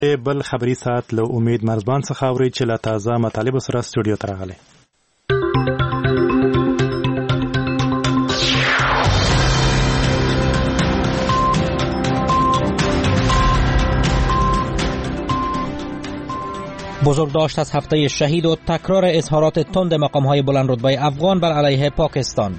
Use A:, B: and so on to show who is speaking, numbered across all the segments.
A: بل خبری ساعت له امید مرزبان څخه اوري چې لا تازه مطالب سره سټوډیو ته راغلي.
B: بزرگداشت از هفته شهید و تکرار اظهارات تند مقام‌های بلندرتبه افغان بر علیه پاکستان.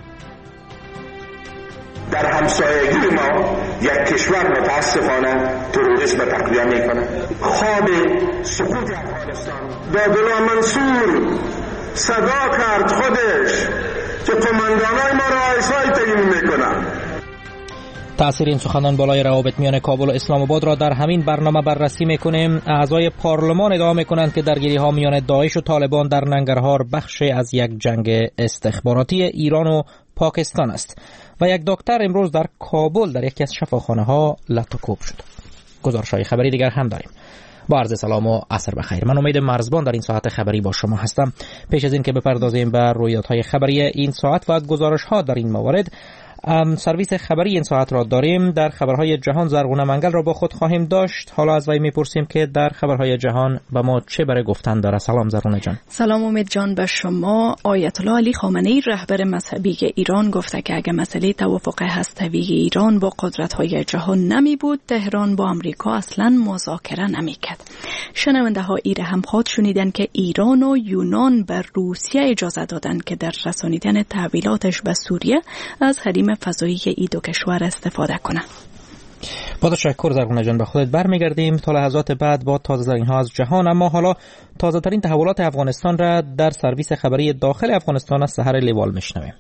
C: در همسایگی ما یک کشور متاسفانه تروریسم تقویت میکنه. خواب سقوط افغانستان دادلا منصور صدا کرد خودش که قماندانای ما را رئیسای تعیین میکنن.
B: تأثیر این سخنان بالای روابط میان کابل و اسلام آباد را در همین برنامه بررسی میکنیم. اعضای پارلمان ادعا میکنند که درگیری ها میان داعش و طالبان در ننگرهار بخشی از یک جنگ استخباراتی ایران و پاکستان است. و یک دکتر امروز در کابل در یکی از شفاخانه ها لطوکوب شد. گزارش‌های خبری دیگر هم داریم. با عرض سلام و عصر بخیر. من امید مرزبان در این ساعت خبری با شما هستم. پیش از این که بپردازیم به رویدادهای خبری این ساعت و گزارش‌ها در این موارد، سرویس خبری این ساعت را داریم. در خبرهای جهان زرغونه منگل را با خود خواهیم داشت. حالا از وی میپرسیم که در خبرهای جهان به ما چه برای گفتن داره. سلام زرغونه جان.
D: سلام امید جان به شما. آیت الله علی خامنه‌ای رهبر مذهبی ایران گفته که اگر مسئله توافق هسته‌ای ایران با قدرت‌های جهان نمی بود، تهران با آمریکا اصلا مذاکره نمی‌کرد. شنونده ها ایره هم خود شنیدن که ایران و یونان به روسیه اجازه دادن که در رسانیدن تحویلاتش به سوریه از حریم فضایی ای دو کشور استفاده کنه.
B: با تشکر زرغونه جان. به خودت برمیگردیم تا لحظات بعد با تازه ترین ها از جهان. اما حالا تازه ترین تحولات افغانستان را در سرویس خبری داخل افغانستان از سحر لیوال میشنویم.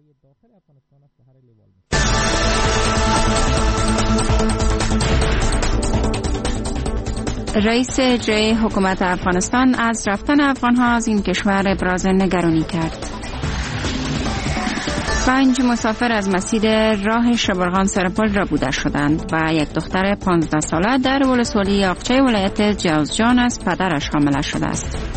E: رئیس اجرایی حکومت افغانستان از رفتن افغان‌ها از این کشور ابراز نگرانی کرد. 5 مسافر از مسیر راه شبرغان سرپل را بوده شدند و یک دختر 15 ساله در ولسوالی یاغچه ولایت جوزجان از پدرش حامله شده است.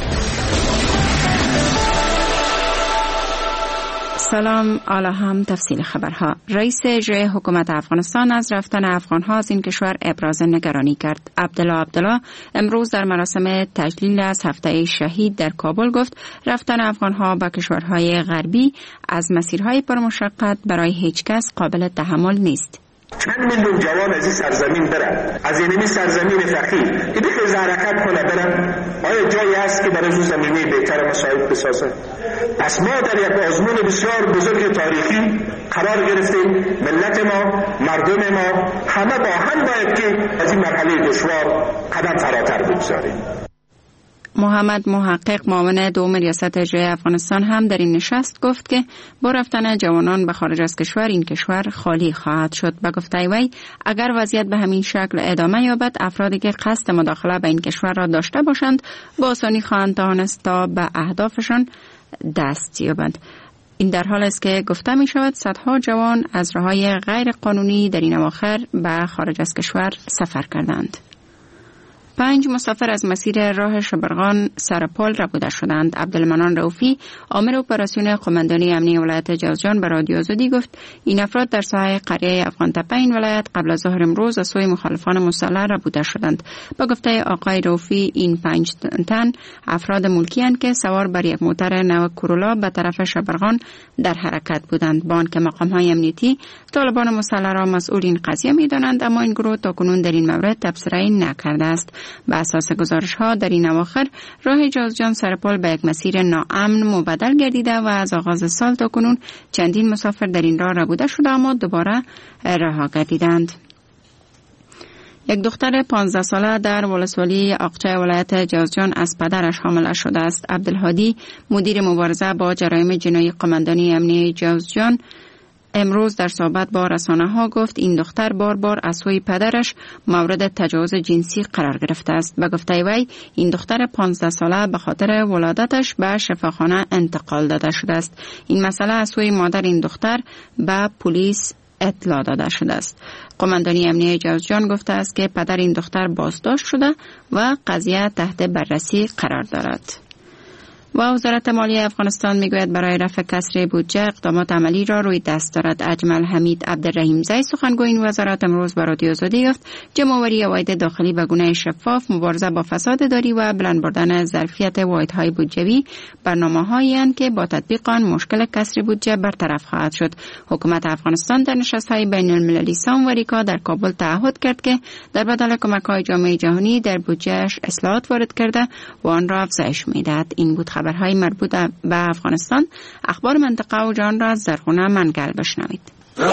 E: سلام، حالا هم تفصیل خبرها. رئیس اجرایی حکومت افغانستان از رفتن افغان‌ها از این کشور ابراز نگرانی کرد. عبدالله امروز در مراسم تجلیل از هفته شهید در کابل گفت رفتن افغان‌ها به کشورهای غربی از مسیرهای پرمشقت برای هیچ کس قابل تحمل نیست.
C: چند میلیون جوان از این سرزمین برن، از این سرزمین فقیر که بخیز حرکت کنه برن، آیا جایی هست که برای زمینه بهتر مساعد بسازه؟ پس ما در یک آزمون بسیار بزرگ تاریخی قرار گرفتیم. ملت ما، مردم ما همه با هم باید که از این مرحله دشوار قدم فراتر بگذاریم.
E: محمد محقق معاون دوم ریاست اجرایی افغانستان هم در این نشست گفت که با رفتن جوانان به خارج از کشور این کشور خالی خواهد شد. به گفته وی اگر وضعیت به همین شکل ادامه یابد، افرادی که قصد مداخله به این کشور را داشته باشند با آسانی خواهند توانست تا به اهدافشان دست یابند. این در حال است که گفته می شود صدها جوان از راههای غیر قانونی در این اواخر به خارج از کشور سفر کردند. 5 مسافر از مسیر راه شبرغان سرپل ربوده شدند. عبدالمنان رؤوفی، آمر اپراسیون قماندانی امنی ولایت جوزجان، به رادیو آزادی گفت این افراد در ساحه قریه افغان تپه این ولایت قبل از ظهر امروز از سوی مخالفان مسلح ربوده شدند. با گفته آقای رؤوفی این 5 تن افراد ملکی اند که سوار بر یک موتر نو کورولا به طرف شبرغان در حرکت بودند. با آنکه مقام‌های امنیتی طالبان مسلح را مسئول این قضیه می‌دانند، اما این گروه تاکنون در این مورد تبصره‌ای نکرده است. به اساس گزارش‌ها در این اواخر راه جوزجان سرپل به یک مسیر ناامن مبدل گردیده و از آغاز سال تا کنون چندین مسافر در این راه ربوده شده اما دوباره رها گردیدند. یک دختر 15 ساله در ولسوالی آقچه ولایت جوزجان از پدرش حامله شده است. عبدالهادی، مدیر مبارزه با جرایم جنایی قماندانی امنی جوزجان، امروز در صحبت با رسانه‌ها گفت این دختر بار از سوی پدرش مورد تجاوز جنسی قرار گرفته است. به گفته وی این دختر 15 ساله به خاطر ولادتش به شفاخانه انتقال داده شده است. این مسئله از سوی مادر این دختر به پلیس اطلاع داده شده است. قماندانی امنیه جوزجان گفته است که پدر این دختر بازداشت شده و قضیه تحت بررسی قرار دارد. و وزارت مالیه افغانستان میگوید برای رفع کسر بودجه اقدامات عملی را روی دست دارد. اجمل حمید عبدالرحیم زی سخنگوی این وزارت امروز به رادیو آزادی گفت جمع‌آوری عواید داخلی به گونه شفاف، مبارزه با فساد اداری و بلند بردن ظرفیت واحدهای بودجوی برنامه‌هایی اند که با تطبیق آن مشکل کسر بودجه برطرف خواهد شد. حکومت افغانستان در نشست‌های بین‌المللی سام و ریکا در کابل تعهد کرد که در بدل کمک‌های جامعه جهانی در بودجه‌اش اصلاحات وارد کرده و آن را افزایش می‌دهد. این بود خبرهای مربوط به افغانستان. اخبار منطقه و جهان را از زرخونه منگل بشنوید.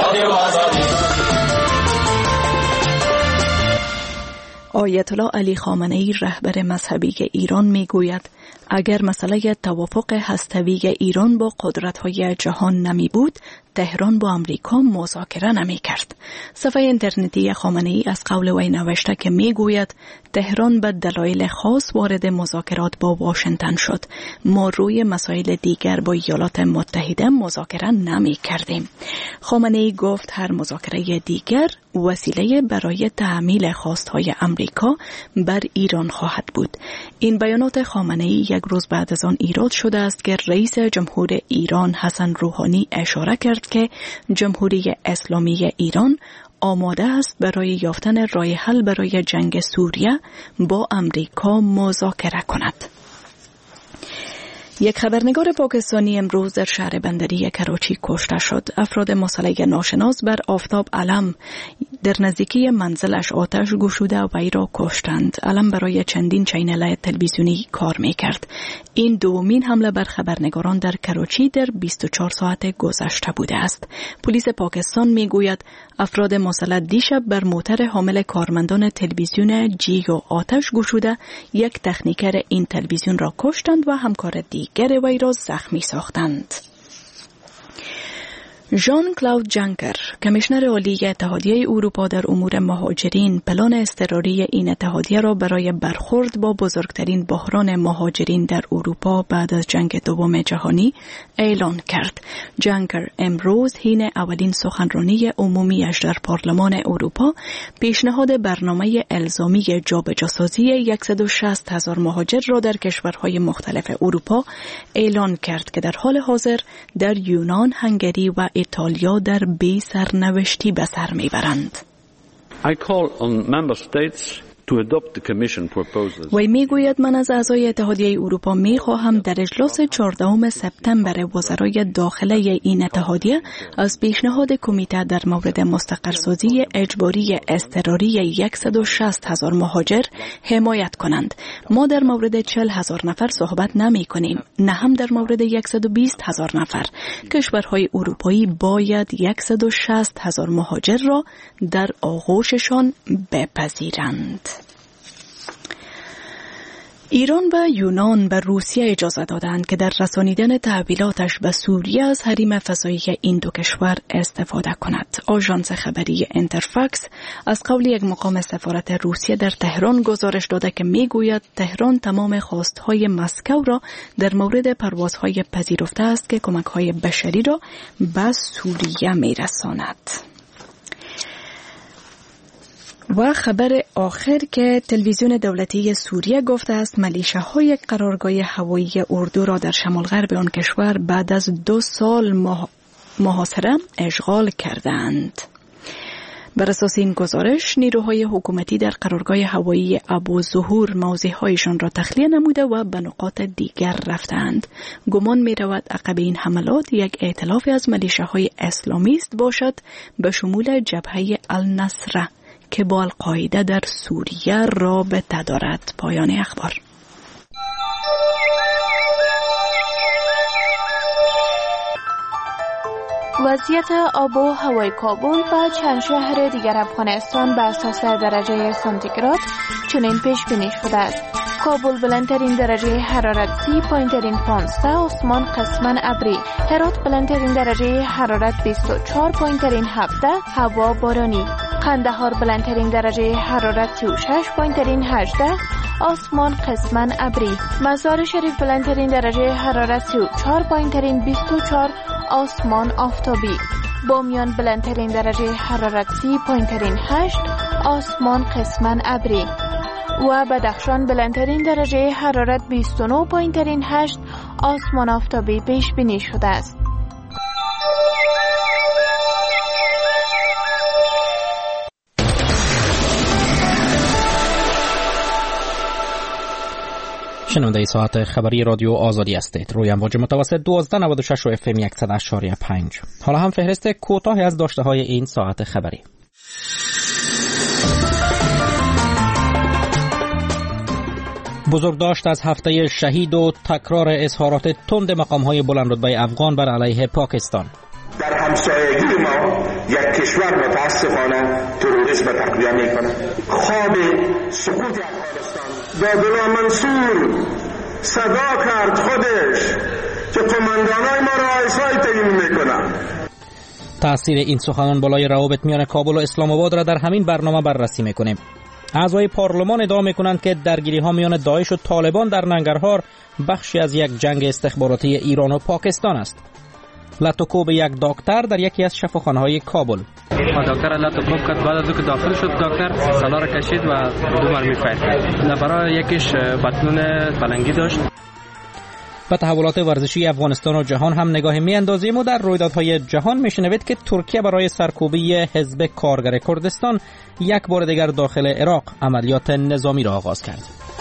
D: آیت الله علی خامنه‌ای رهبر مذهبی ایران میگوید اگر مسئله توافق هسته‌ای ایران با قدرت‌های جهان نمی بود، تهران با امریکا مذاکره نمی کرد. صفحه اینترنتی خامنه‌ای از قول وی نوشته که می گوید تهران به دلایل خاص وارد مذاکرات با واشنگتن شد. ما روی مسائل دیگر با ایالات متحده مذاکره نمی کردیم. خامنه‌ای گفت هر مذاکره دیگر وسیله برای تحمیل خواستهای امریکا بر ایران خواهد بود. این بیانات خامنه‌ای یک روز بعد از آن ایراد شده است که رئیس جمهور ایران حسن روحانی اشاره کرد که جمهوری اسلامی ایران آماده است برای یافتن راه حل برای جنگ سوریه با امریکا مذاکره کند. یک خبرنگار پاکستانی امروز در شهر بندری کراچی کشته شد. افراد مسلح ناشناس بر آفتاب علم در نزدیکی منزلش آتش گشوده و وی را کشتند. علم برای چندین چینل تلویزیونی کار می‌کرد. این دومین حمله بر خبرنگاران در کراچی در 24 ساعت گذشته بوده است. پلیس پاکستان میگوید افراد مسلح دیشب بر موتر حامل کارمندان تلویزیون جیو آتش گشوده یک تکنیکر این تلویزیون را کشتند و همکار دیگر وی را زخمی ساختند. ژان کلاود جانکر، کمیشنر عالی اتحادیه اروپا در امور مهاجرین، پلان اضطراری این اتحادیه را برای برخورد با بزرگترین بحران مهاجرین در اروپا بعد از جنگ دوم جهانی اعلان کرد. جانکر امروز حین اولین سخنرانی عمومیش در پارلمان اروپا پیشنهاد برنامه الزامی جابجاسازی 160,000 مهاجر را در کشورهای مختلف اروپا اعلان کرد که در حال حاضر در یونان، هنگری و ایتالیا در بی سرنوشتی به سر میبرند.
F: I call on member states to adopt the commission proposals.
D: وی میگوید من از اعضای اتحادیه اروپا میخواهم در اجلاس 14 سپتامبر وزرای داخله این اتحادیه از پیشنهاد کمیته در مورد مستقرسازی اجباری اضطراری 160,000 مهاجر حمایت کنند. ما در مورد 40,000 نفر صحبت نمی کنیم، نه هم در مورد 120,000 نفر. کشورهای اروپایی باید 160,000 مهاجر را در آغوششان بپذیرند. ایران و یونان به روسیه اجازه دادند که در رسانیدن تحویلاتش به سوریه از حریم فضایی این دو کشور استفاده کند. آژانس خبری انترفاکس از قول یک مقام سفارت روسیه در تهران گزارش داده که میگوید تهران تمام خواستهای مسکو را در مورد پروازهای پذیرفته است که کمک‌های بشری را به سوریه میرساند. و خبر آخر که تلویزیون دولتی سوریه گفته است میلیشیاهای قرارگاه هوایی اردو را در شمال غرب آن کشور بعد از 2 سال محاصره اشغال کردند. بر اساس این گزارش نیروهای حکومتی در قرارگاه هوایی ابوظهور موضع‌هایشان را تخلیه نموده و به نقاط دیگر رفتند. گمان می‌رود عقب این حملات یک ائتلاف از میلیشیاهای اسلامیست باشد به شمول جبهه النصره که با القاعده در سوریه رابطه دارد. پایان اخبار.
G: وضعیت آب و هوای کابل و چند شهر دیگر افغانستان بر اساس درجه سانتیگراد چنین پیش بینی شده است. کابل بلندترین درجه حرارت 30، پایینترین 15، آسمان قسماً ابری. هرات بلندترین درجه حرارت 24، پایینترین 17، هوا بارانی. قندهار بلندترین درجه حرارت 36، پایینترین 18، آسمان قسماً ابری. مزار شریف بلندترین درجه حرارت 34، پایینترین 24، آسمان آفتابی. بامیان بلندترین درجه حرارت 30، پایینترین 8، آسمان قسماً ابری. و بدخشان بلندترین درجه حرارت 29، پایینترین 8، آسمان آفتابی پیش بینی شده است.
B: شنونده ساعت خبری رادیو آزادی هستید. روی امواج متوسط 1296 و FM 100.5. حالا هم فهرست کوتاهی از داشته های این ساعت خبری. بزرگداشت از هفته شهید و تکرار اظهارات تند مقام‌های بلندرتبه افغان بر علیه پاکستان.
C: در همسایگی ما یک کشور متاسفانه تروریسم تقویت میکنه. خواب سقوط افغانستان دادالله منصور صدا کرد خودش که قماندانای ما را آیسای تعیین میکنن.
B: تأثیر این سخنان بالای روابط میان کابل و اسلام آباد را در همین برنامه بررسی میکنیم. اعضای پارلمان ادعا میکنند که درگیری‌ها میان داعش و طالبان در ننگرهار بخشی از یک جنگ استخباراتی ایران و پاکستان است. لطوکوب یک دکتر در یکی از شفاخانه‌های کابل.
H: دکتر لطوکوب کرد، بعد از اینکه داخل شد دکتر سلا را کشید و دو مرمی فایت. برای یکیش بطنون بلنگی داشت.
B: به تحولات ورزشی افغانستان و جهان هم نگاه می‌اندازیم و در رویدادهای جهان می‌شنوید که ترکیه برای سرکوبی حزب کارگر کردستان یک بار دیگر داخل عراق عملیات نظامی را آغاز کرد.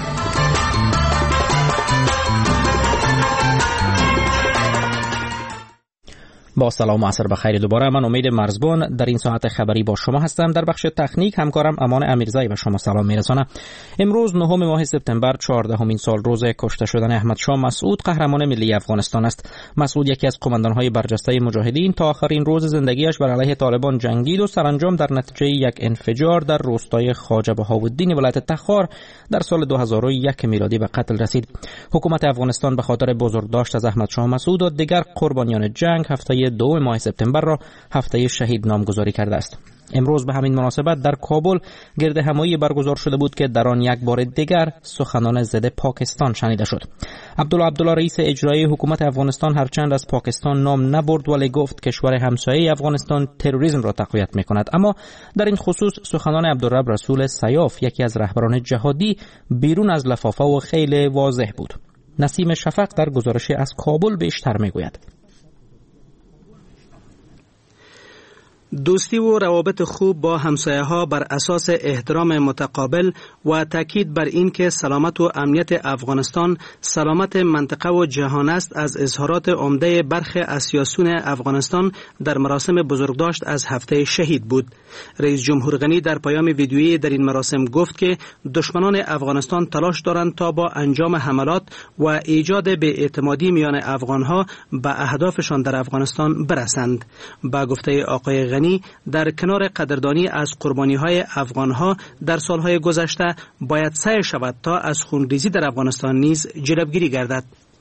B: با سلام و عصر بخیر دوباره. من امید مرزبان در این ساعت خبری با شما هستم. در بخش تکنیک همکارم امان امیرزایی به شما سلام میرسانم. امروز 9 ماه سپتامبر 14مین سال روز کشته شدن احمد شاه مسعود قهرمان ملی افغانستان است. مسعود یکی از قماندان‌های برجسته مجاهدین تا آخرین روز زندگیش بر علیه طالبان جنگید و سرانجام در نتیجه یک انفجار در روستای خواجه بهاءالدین ولایت تخار در سال 2001 میلادی به قتل رسید. حکومت افغانستان به خاطر بزرگداشت از احمد شاه مسعود و دیگر قربانیان جنگ هفته 2 ماه سپتامبر را هفته شهید نامگذاری کرده است. امروز به همین مناسبت در کابل گرد همایی برگزار شده بود که در آن یک بار دیگر سخنان ضد پاکستان شنیده شد. عبدالله رئیس اجرایی حکومت افغانستان هرچند از پاکستان نام نبرد ولی گفت کشور همسایه افغانستان تروریسم را تقویت می‌کند. اما در این خصوص سخنان عبدالرب رسول سیاف یکی از رهبران جهادی بیرون از لفافه و خیلی واضح بود. نسیم شفق در گزارش از کابل بیشتر می‌گوید.
I: دوستی و روابط خوب با همسایه‌ها بر اساس احترام متقابل و تاکید بر این که سلامت و امنیت افغانستان سلامت منطقه و جهان است از اظهارات عمده برخی از سیاسیون افغانستان در مراسم بزرگداشت از هفته شهید بود. رئیس جمهور غنی در پیام ویدیویی در این مراسم گفت که دشمنان افغانستان تلاش دارند تا با انجام حملات و ایجاد بی‌اعتمادی میان افغانها به اهدافشان در افغانستان برسند. با گفته آقای غنی در کنار قدردانی از قربانی‌های افغان‌ها در سال‌های گذشته باید سعی شود تا از خونریزی در افغانستان نیز جلوگیری گردد.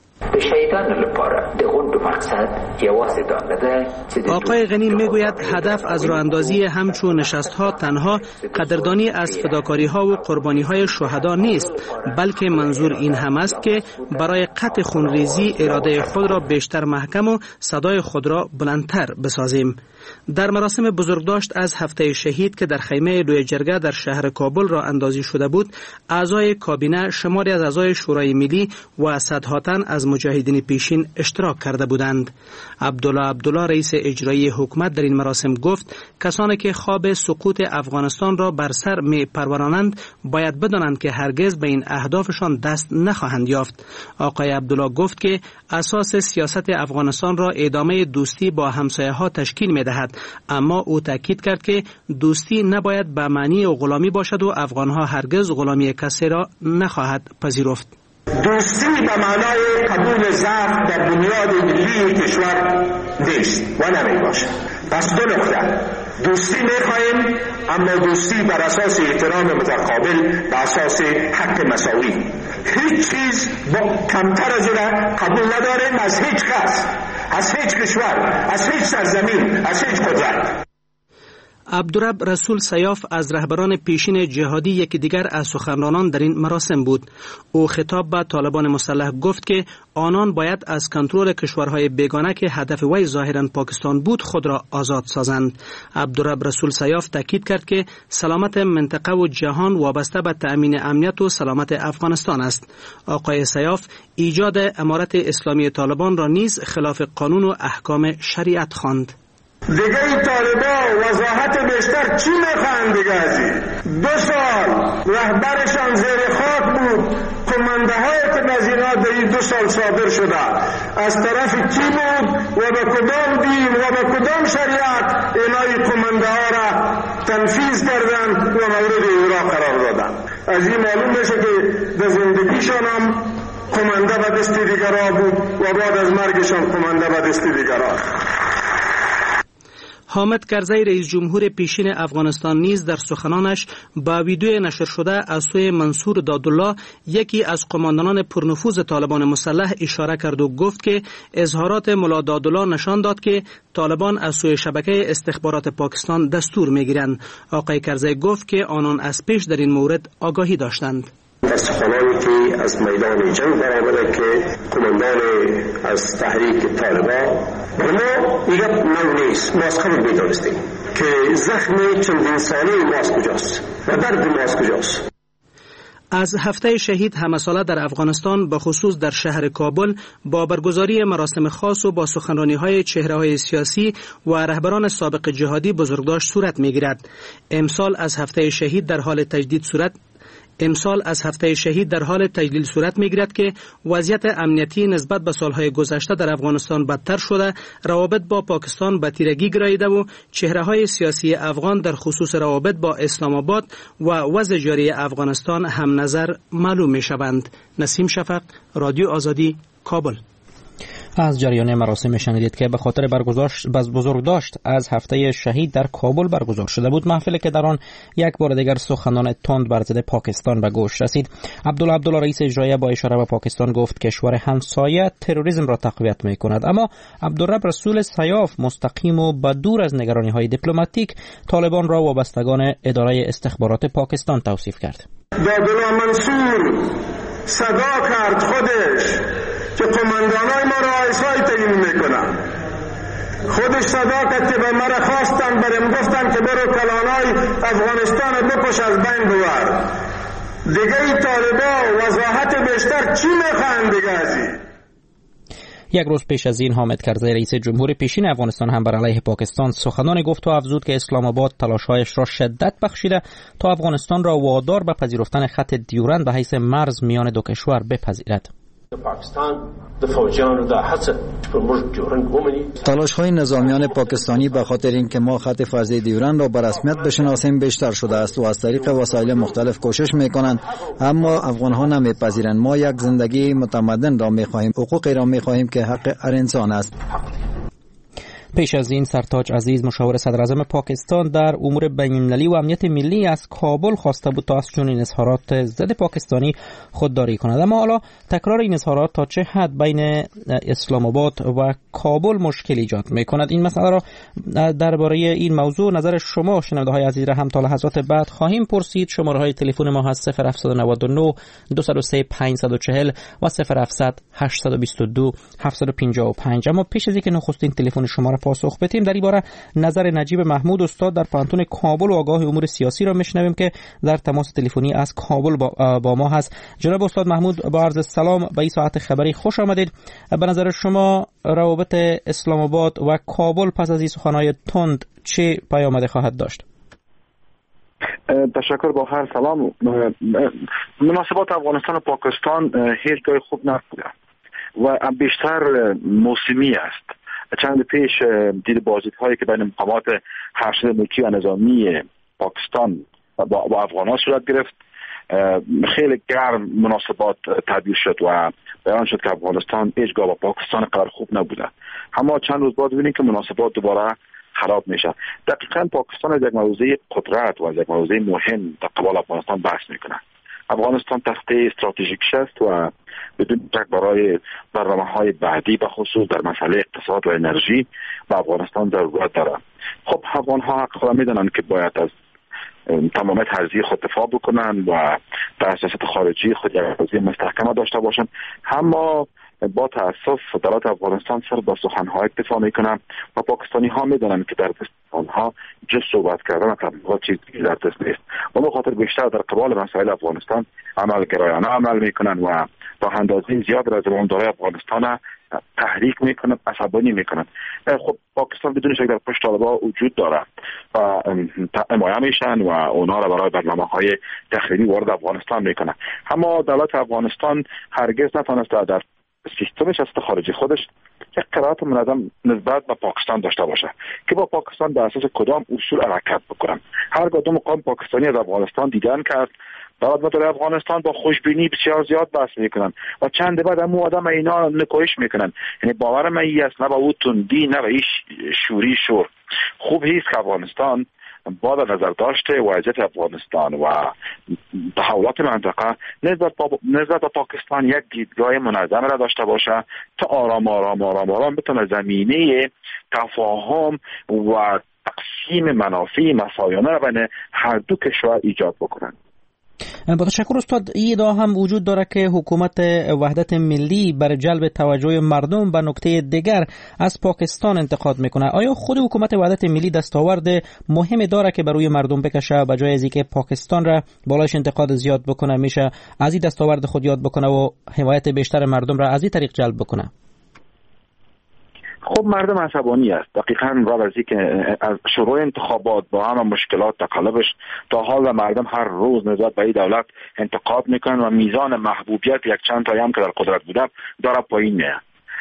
I: آقای غنی میگوید هدف از راه اندازی همچون نشست‌ها تنها قدردانی از فداکاری‌ها و قربانی‌های شهدا نیست، بلکه منظور این هم است که برای قطع خونریزی اراده خود را بیشتر محکم و صدای خود را بلندتر بسازیم. در مراسم بزرگداشت از هفته شهید که در خیمه لوی جرگه در شهر کابل را اندازی شده بود، اعضای کابینه، شماری از اعضای شورای ملی و صدها تن از مجاهدین پیشین اشتراک کرده بودند. عبدالله رئیس اجرایی حکومت در این مراسم گفت کسانی که خواب سقوط افغانستان را بر سر می پرورانند باید بدانند که هرگز به این اهدافشان دست نخواهند یافت. آقای عبدالله گفت که اساس سیاست افغانستان را ادامه دوستی با همسایه‌ها تشکیل می‌دهد، اما او تاکید کرد که دوستی نباید به معنی غلامی باشد و افغانها هرگز غلامی کسی را نخواهد پذیرفت.
C: دوستی به معنای قبول ضعف در بنیاد ملی کشور نیست و نمی باشد. پس دو نکته: دوستی می‌خواهیم اما دوستی بر اساس احترام متقابل، بر اساس حق مساوی. هیچ چیز کمتر از این قبول نداریم از هیچ کس، از هیچ کشور، از هیچ سرزمین، از هیچ قدرت.
I: عبدالرب رسول سیاف از رهبران پیشین جهادی یکی دیگر از سخنرانان در این مراسم بود. او خطاب به طالبان مسلح گفت که آنان باید از کنترل کشورهای بیگانه که هدف وی ظاهراً پاکستان بود خود را آزاد سازند. عبدالرب رسول سیاف تاکید کرد که سلامت منطقه و جهان وابسته به تأمین امنیت و سلامت افغانستان است. آقای سیاف ایجاد امارت اسلامی طالبان را نیز خلاف قانون و احکام شریعت خواند.
C: دیگه طالبا وضاحت بیشتر چی میخواهند دیگه از این؟ 2 سال رهبرشان زیر خاک بود. کمانده های تنظیمات در این 2 سال صادر شده از طرف کی بود و به کدام دین و به کدام شریعت اینای کمانده ها را تنفیذ کردن و مورد اجرا قرار دادن. از این معلوم میشه که در زندگیشان هم کمانده به دست دیگرها بود و بعد از مرگشان کمانده به دست دیگرها.
I: حامد کرزی رئیس جمهور پیشین افغانستان نیز در سخنانش با ویدیو نشر شده از سوی منصور دادالله یکی از قماندانان پرنفوذ طالبان مسلح اشاره کرد و گفت که اظهارات ملا دادالله نشان داد که طالبان از سوی شبکه استخبارات پاکستان دستور میگیرند. آقای کرزی گفت که آنان از پیش در این مورد آگاهی داشتند.
C: سخنانی که از میدان جنگ برآمده که کماندان از تحریک طالبان بر ما دیگر نو نیست. ما از خود میدانستیم که زخم چندین ساله ماست کجاست و درد ماست کجاست.
I: از هفته شهید همساله در افغانستان به خصوص در شهر کابل با برگزاری مراسم خاص و با سخنرانی‌های چهره‌های سیاسی و رهبران سابق جهادی بزرگداشت صورت می‌گیرد. امسال از هفته شهید در حال تجدید صورت می‌گیرد که وضعیت امنیتی نسبت به سالهای گذشته در افغانستان بدتر شده، روابط با پاکستان به تیرگی گراییده و چهره‌های سیاسی افغان در خصوص روابط با اسلام آباد و وضع جاری افغانستان هم نظر معلوم می‌شوند. نسیم شفق، رادیو آزادی، کابل.
B: از جریان مراسم شنیدید که به خاطر بزرگداشت از هفته شهید در کابل برگزار شده بود، محفلی که در آن یک بار دیگر سخنان تند بر ضد پاکستان به گوش رسید. عبدالله رئیس اجرایی با اشاره به پاکستان گفت کشور همسایه تروریسم را تقویت می‌کند، اما عبدالرب رسول سیاف مستقیم و بدور از نگرانی‌های دیپلماتیک طالبان را وابستگان اداره استخبارات پاکستان توصیف کرد.
C: عبدالله منصور صدا کرد خودش که قماندانای ما را آیسای تعیین میکنن. خودش صدا کرد که به مرا خواستن بریم گفتن که برو کلانای افغانستان بکش از بین ببر. دیگه ای طالبا وضاحت بیشتر چی میخواهند دیگه از این؟
B: یک روز پیش از این حامد کرزی رئیس جمهور پیشین افغانستان هم بر علیه پاکستان سخنان گفت و افزود که اسلام آباد تلاش‌هایش را شدت بخشیده تا افغانستان را وادار به پذیرفتن خط دیورند به حیث مرز میان دو کشور بپذیرد.
J: تلاش‌های نظامیان پاکستانی به خاطر اینکه ما خط فرضی دیورند را به رسمیت بشناسیم بیشتر شده است و از طریق وسایل مختلف کوشش می‌کنند، اما افغان‌ها نمی‌پذیرند. ما یک زندگی متمدن را می‌خواهیم، حقوقی را می‌خواهیم که حق هر انسان است.
B: پیش از این سرتاج عزیز مشاور صدر اعظم پاکستان در امور بین‌المللی و امنیت ملی از کابل خواسته بود تا از چنین اظهارات ضد پاکستانی خودداری کند، اما حالا تکرار این اظهارات تا چه حد بین اسلام آباد و کابل مشکل ایجاد می‌کند. این مسئله را درباره این موضوع نظر شما شنونده‌های عزیز را هم تا لحظات بعد خواهیم پرسید. شماره‌های تلفن ما هست 0799 203 540 و 0700 822 755. اما پیش از اینکه نخستین تلفن شما را پاسخ بدیم در این باره نظر نجیب محمود استاد در پانتون کابل و آگاه امور سیاسی را میشنویم که در تماس تلفنی از کابل با ما هست. جناب استاد محمود، با عرض سلام به این ساعت خبری خوش آمدید. به نظر شما روابط اسلام آباد و کابل پس از این سخنان تند چه پیامدی خواهد داشت؟
K: تشکر. با هر سلام. مناسبات افغانستان و پاکستان هیچ جای خوب نبوده و بیشتر موسمی است. چند پیش دید بازدیدهایی که بین مقامات ارشد ملکی و نظامی پاکستان با افغانان صورت گرفت، خیلی گرم مناسبات تعبیر شد و بیان شد که افغانستان هیچگاه با پاکستان قرار خوب نبوده. اما چند روز بعد ببینیم که مناسبات دوباره خراب میشه. دقیقاً پاکستان از یک موضوع قدرت و از یک موضوع مهم در قبال افغانستان بحث میکنه. افغانستان تخته استراتژیکش است و بدون شک برای برنامه‌های بعدی به خصوص در مسئله اقتصاد و انرژی و افغانستان ضرورت دارد. خب افغان‌ها حق خود می‌دانند که باید از تمامیت ارضی خود دفاع بکنند و در سیاست خارجی خود یک ارضی مستحکم داشته باشند، اما با تاسف دولت افغانستان سر با سخن‌ها اکتفا میکنند و پاکستانی ها میدانند که در دست آنها جز صحبت کردن و چیزی در دست نیست و به خاطر بیشتر در قبال مسائل افغانستان عملگرایانه عمل میکنند و تا اندازه زیاد را زمامدارای افغانستان تحریک میکنند، عصبانی میکنند. خب پاکستان بدون شک در پشت طالبان وجود دارد و حمایه میشن و اونا را برای برنامه‌های تخریبی وارد افغانستان میکنند، اما دولت افغانستان هرگز نتوانسته در سیستم سیاست خارجی خودش یک قرارات منظم نسبت به پاکستان داشته باشه که با پاکستان به اساس کدام اصول حرکت بکنن. هرگاه دو مقام پاکستانی از افغانستان دیدن کرد، دولت مدار افغانستان با خوشبینی بسیار زیاد بحث میکنن و چند بعد هم آدم اینا نکوهش میکنن. یعنی باورم ای است نه به او تندی نه به این شوری شور. خوب هیست که افغانستان با نظر داشته وضعیت افغانستان و تحولات منطقه نسبت به پاکستان یک دیدگاه منظم را داشته باشه تا آرام بتونه زمینه تفاهم و تقسیم منافع مسایانه را بین هر دو کشور ایجاد بکنن.
B: با تشکر استاد. این ادعا هم وجود داره که حکومت وحدت ملی برای جلب توجه مردم به نکته دیگر از پاکستان انتقاد میکنه. آیا خود حکومت وحدت ملی دستاورد مهمی داره که برای مردم بکشه به جای از اینکه پاکستان را بالاش انتقاد زیاد بکنه میشه از این دستاورد خود یاد بکنه و حمایت بیشتر مردم را از این طریق جلب بکنه؟
K: خب مردم عصبانی است دقیقاً و از اینکه از شروع انتخابات با همه مشکلات تقلبش تا حال مردم هر روز نسبت به این دولت انتقاد میکنن و میزان محبوبیت یک چند تایی هم که در قدرت بوده داره پایین میاد.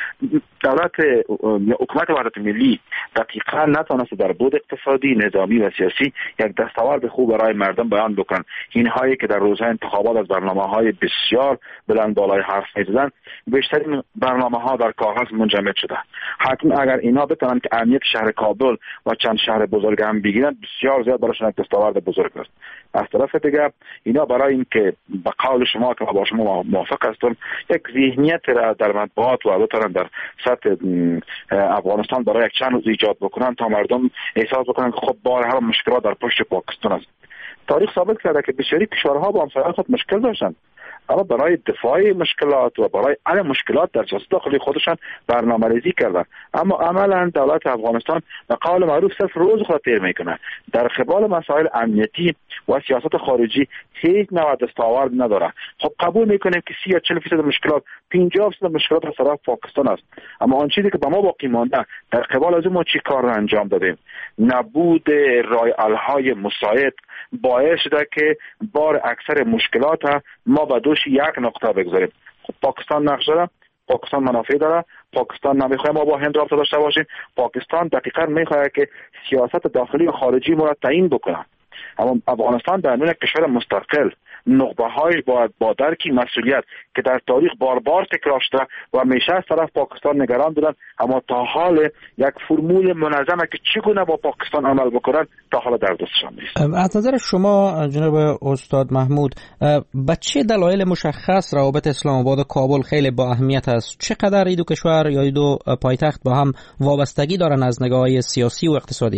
K: دولت یا حکومت وحدت ملی دقیقاً نتونسته در بود اقتصادی، نظامی و سیاسی یک دستاورد خوب برای مردم بیان بکنن. اینهایی که در روزهای انتخابات از برنامه‌های بسیار بلند بالای حرف می‌زدن، بیشترین برنامه‌ها در کاغذ منجمد شده. حتما اگر اینا بتونن که امنیت شهر کابل و چند شهر بزرگ هم بگیرن، بسیار زیاد براشون یک دستاورد بزرگ است. از طرف دیگه اینا برای اینکه به قول شما که با شما موافق هستم یک ذهنیت را در مطبوعات و بتونن در سطح افغانستان برای یک چند روز ایجاد بکنن تا مردم احساس بکنن که خب بار هر مشکلات در پشت پاکستان است. تاریخ ثابت کرده که بسیاری کشورها با همسایه‌های خود مشکل داشتن، اما برای دفاع مشکلات و برای حل مشکلات در سیاست داخلی خودشان برنامه‌ریزی کردن، اما عملاً دولت افغانستان به قول معروف صرف روز خود تیر میکنه. در قبال مسائل امنیتی و سیاست خارجی هیچ نوع دستاورد نداره. خب قبول میکنیم که 30 یا 40% مشکلات 50% مشکلات از طرف پاکستان است، اما آن چیزی که به ما باقی مانده در قبال از ما چی کار را انجام دادیم؟ نبود رای حل‌های مساعد باعث شده که بار اکثر مشکلات ما به دوش یک نقطه بگذاریم. خب پاکستان نقش داره، پاکستان منافع داره، پاکستان نمیخواد ما با هند رابطه داشته باشیم، پاکستان دقیقاً میخواد که سیاست داخلی و خارجی ما را تعیین بکنه. اما افغانستان در عنوان کشور مستقل نخبه‌های باید با درک مسئولیت که در تاریخ بار تکرار شده و همیشه از طرف پاکستان نگران بودن، اما تا حال یک فرمول منظمه که چگونه با پاکستان عمل بکنن تا حالا در دستشان نیست.
B: از نظر شما جناب استاد محمود، به چه دلایل مشخص روابط اسلام آباد و کابل خیلی با اهمیت است؟ چقدر این دو کشور یا این دو پایتخت با هم وابستگی دارن از نگاه سیاسی و اقتصادی؟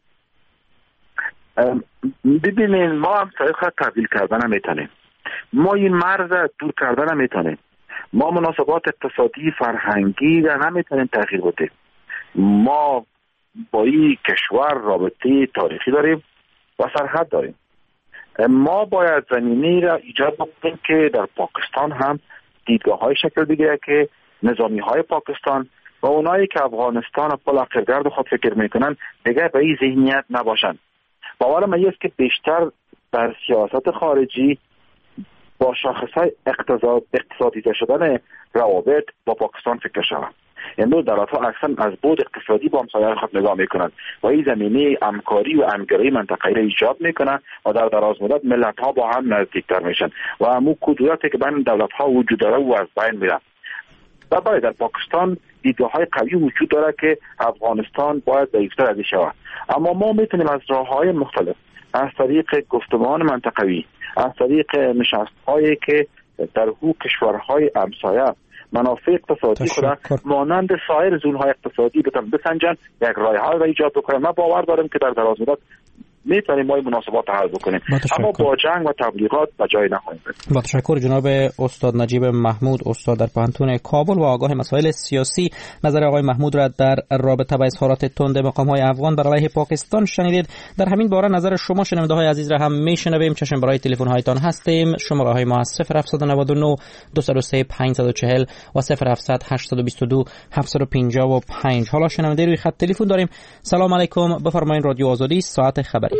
K: ببینید ما هم طریقه تبدیل کردن نمیتونیم، ما این مرز دور کردن نمیتونیم، ما مناسبات اقتصادی فرهنگی را نمیتونیم تغییر بدیم. ما با این کشور رابطه تاریخی داریم و سرحد داریم. ما باید زمینی را ایجاد بکنیم که در پاکستان هم دیدگاه های شکل بگیره که نظامی های پاکستان و اونایی که افغانستان و پل آخرگرد خود فکر میکنن دیگه به این ذهنیت نباشن. باورم است که بیشتر در سیاست خارجی با شاخصهای اقتصادی شدن روابط با پاکستان فکر شود. امروز دولت‌ها اصلا از بود اقتصادی با همسایه‌های خود نگاه میکنند و این زمینه همکاری و همگرایی منطقه‌ای را ایجاد میکنند و در دراز مدت ملت‌ها با هم نزدیکتر میشن و همون کدورتی که بین دولت‌ها وجود داره و از بین میره. و باید در پاکستان دیدگاه‌های قوی وجود داره که افغانستان باید ضعیف‌تر از این شود، اما ما میتونیم از راه‌های مختلف از طریق گفتمان منطقوی، از طریق نشست‌هایی که در کشورهای همسایه منافع اقتصادی خود مانند سایر زون‌های اقتصادی بسنجن، یک راه حل را ایجاد بکنن. من باور دارم که در دراز مدت میتونیم ما مناسبات حل بکنیم، اما با جنگ و تبلیغات به جای نخواهیم رسید.
B: با تشکر جناب استاد نجیب محمود، استاد در پانتون کابل و آگاه مسائل سیاسی. نظر آقای محمود را در رابطه با اظهارات تند مقام‌های افغان بر علیه پاکستان شنیدید. در همین باره نظر شما شنونده‌های عزیز را هم میشنویم. چشم برای تلفن‌هایتان هستیم. شماره‌های ما 0799 203 540 و 0700 822 755. حالا شنونده روی خط تلفن داریم. سلام علیکم، بفرمایید. رادیو آزادی، ساعت خبری.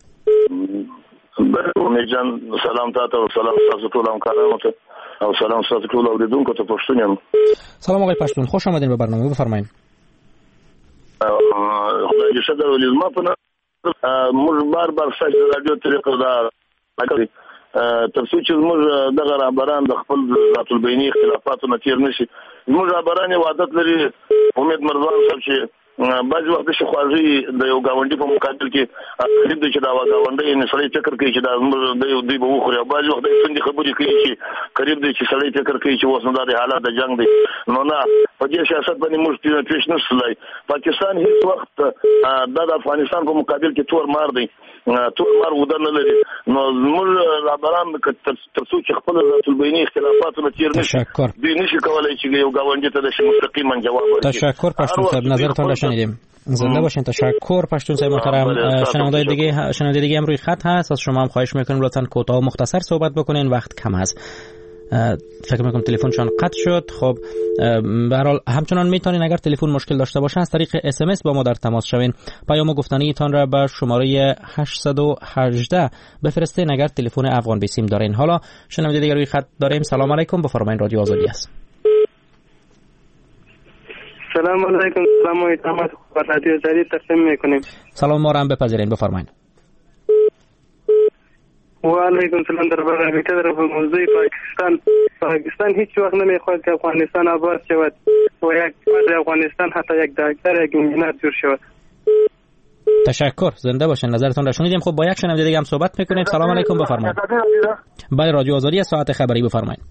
L: امید جان، سلام تاسو او سلام تاسو ټول همکارانو ته او سلام تاسو ټول اوریدونکو ته پښتون یم.
B: سلام آقای پښتون، خوش آمدین به برنامه. بفرمایید.
L: خدای دې شکر ولې ما په موږ بار ساج رادیو طریقو دا تر څو چې موږ دغه رهبران د خپل ذات البینی اختلافاتو نه تیر نشي، موږ رهبران عادت لري امید مرزان صاحب چې بعض وخت چې خوازي د یو گاونډي په مقابل کې خرید چې دا گاونډي نه سړی فکر کوي چې دا دوی به وخوري، بعض وخت څنګه خبرې کوي چې قریب دی چې سړی فکر کوي چې اوس نو د حالات د جنگ دی. نو نه، په دې سیاست باندې موږ پیش نه سلای. پاکستان هیڅ وخت د افغانستان په مقابل کې تور مار دی، تور مار ودان نه لري. نو موږ رهبران تر څو چې خپل ذات البینی اختلافاتو نه تیر نشي، دوی نشي کولای چې یو گاونډي ته د مستقیما جواب ورکړي.
B: تشکر پښتون صاحب، نظرتون شنیدیم. زنده باشین. تشکر پښتون صاحب محترم. شنونده دیگه هم روی خط هست، از شما هم خواهش میکنیم لطفاً کوتاه و مختصر صحبت بکنین، وقت کم هست. فکر میکنم تلفنشان قطع شد. خب به هر حال همچنان میتونین اگر تلفن مشکل داشته باشه از طریق SMS با ما در تماس شوین. پیام گفتنیتان را به شماره 818 بفرستین اگر تلفن افغان بیسیم دارین. حالا شنونده دیگه روی خط داریم. سلام علیکم، بفرمایید. رادیو آزادی است.
M: سلام علیکم. سلام علیکم. رادیو آزادی تقدیم میکنیم.
B: سلام ما را هم بپذیرین. بفرمایید.
M: و علیکم سلام. در برنامه در موضوع پاکستان هیچ وقت نمیخواد که افغانستان آباد شود و یک فرد افغانستان حتی یک دکتر یک انجینر جور شود.
B: تشکر، زنده باشین. نظرتون را شنیدیم. خب با یک شنونده دیگه هم صحبت میکنیم. سلام علیکم، بفرمایید. بله، رادیو آزادی، ساعت خبری، بفرمایید.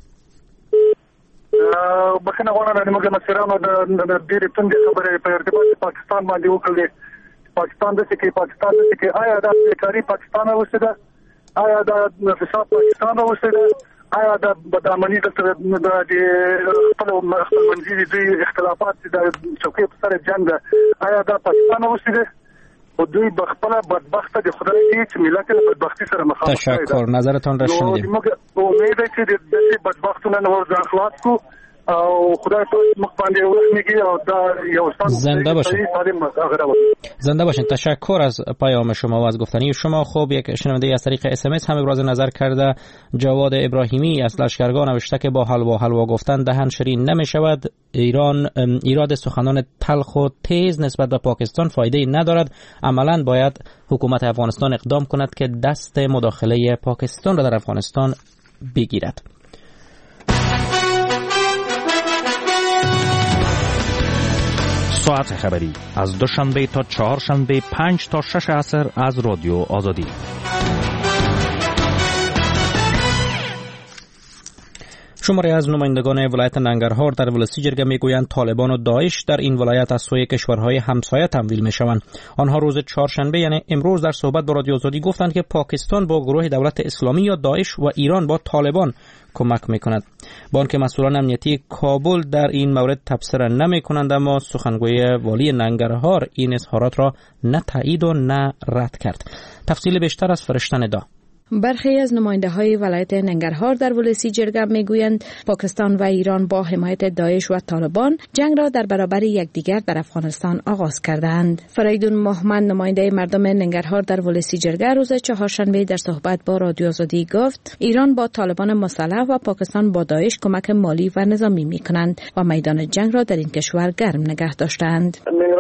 N: بخنه غواړم د موږ مسیرانو د ډېرې تندې خبرې په ارتباط پاکستان باندې وکړلې. پاکستان د چې آیا د بیکاري پاکستان اوسېده، آیا د فساد پاکستان اوسېده، آیا د بدامني د خپل منځي د اختلافات د چوکۍ په سر جنګ ده، آیا د پاکستان اوسېده؟ او دوی بخپل بدبخت دي، خدای دې چې ملت له بدبختی سره مخامخ شي.
B: تشکر، نظرتون را شنیدیم.
N: موږ امید چې د دې بدبختونو نه ورځ خلاص کو او خدای په مخ باندې ورسېږي او دا یو
B: زنده باشین. زنده باشین. تشکر از پیام شما و از گفتنی شما. خب یک شنونده از طریق SMS هم ابراز نظر کرده. جواد ابراهیمی از لشکرگاه نوشته که با حلوا گفتن دهن شیرین نمیشود. ایراد سخنان تلخ و تیز نسبت به پاکستان فایده ندارد. عملا باید حکومت افغانستان اقدام کند که دست مداخله پاکستان را در افغانستان بگیرد.
O: ساعت خبری از دوشنبه تا چهارشنبه 5 تا 6 عصر از رادیو آزادی.
B: شماری از نمایندگان ولایت ننگرهار در ولسی جرگه میگویند طالبان و داعش در این ولایت از سوی کشورهای همسایه تمویل میشوند. آنها روز چهارشنبه یعنی امروز در صحبت با رادیو آزادی گفتند که پاکستان با گروه دولت اسلامی یا داعش و ایران با طالبان کمک میکند. با آنکه مسئولان امنیتی کابل در این مورد تبصره نمیکنند، اما سخنگوی والی ننگرهار این اظهارات را نه تایید و نه رد کرد. تفصیل بیشتر از فرشته ندا.
P: برخی از نماینده های ولایت ننگرهار در ولسی جرگه میگویند پاکستان و ایران با حمایت داعش و طالبان جنگ را در برابر یکدیگر در افغانستان آغاز کردند. فریدون محمد نماینده مردم ننگرهار در ولسی جرگه روز چهارشنبه در صحبت با رادیو آزادی گفت ایران با طالبان مسلح و پاکستان با داعش کمک مالی و نظامی میکنند و میدان جنگ را در این کشور گرم نگه داشتند.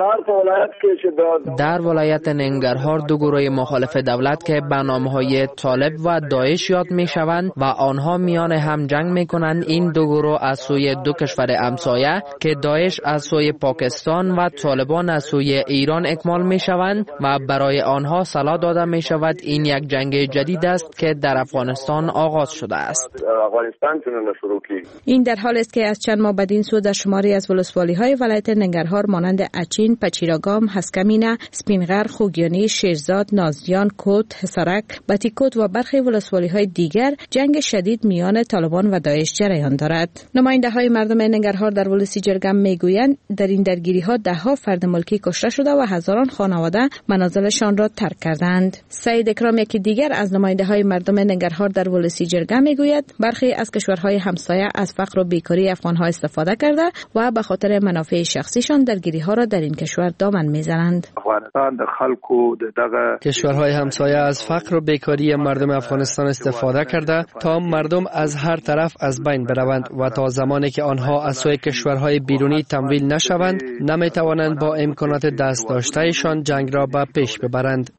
Q: در ولایت ننگرهار دو گروه مخالف دولت که برنامه‌های طالب و داعش یاد می شوند و آنها میان هم جنگ می کنند. این دو گروه از سوی دو کشور همسایه که داعش از سوی پاکستان و طالبان از سوی ایران اکمال می شوند و برای آنها صلاح داده می شود این یک جنگ جدید است که در افغانستان آغاز شده است.
P: این در حال است که از چند ماه بدین سو در شماری از ولسوالی‌های ولایت ننگرهار مانند اچین، پچیراگام، هسکمینه، سپینغر، خوگیانی، شیرزاد، نازیان، کوت، حصارک، بتیکوت و برخی ولسوالی‌های دیگر جنگ شدید میان طالبان و داعش جریان دارد. نماینده‌های مردم ننگرهار در ولسی جرگم میگویند در این درگیری‌ها ده‌ها فرد ملکی کشته شده و هزاران خانواده منازلشان را ترک کردند. سعید اکرام یکی دیگر از نماینده‌های مردم ننگرهار در ولسی جرگم میگوید برخی از کشورهای همسایه از فقر و بیکاری افغان‌ها استفاده کرده و به خاطر منافع شخصیشان درگیری‌ها را در این کشور دامن می‌زنند.
R: افغانستان د خلکو دغه
S: کشورهای همسایه از فقر و بیکاری مردم افغانستان استفاده کرده تا مردم از هر طرف از بین بروند و تا زمانی که آنها از سوی کشورهای بیرونی تمویل نشوند نمی‌توانند با امکانات دست داشته‌شان جنگ را به پیش ببرند.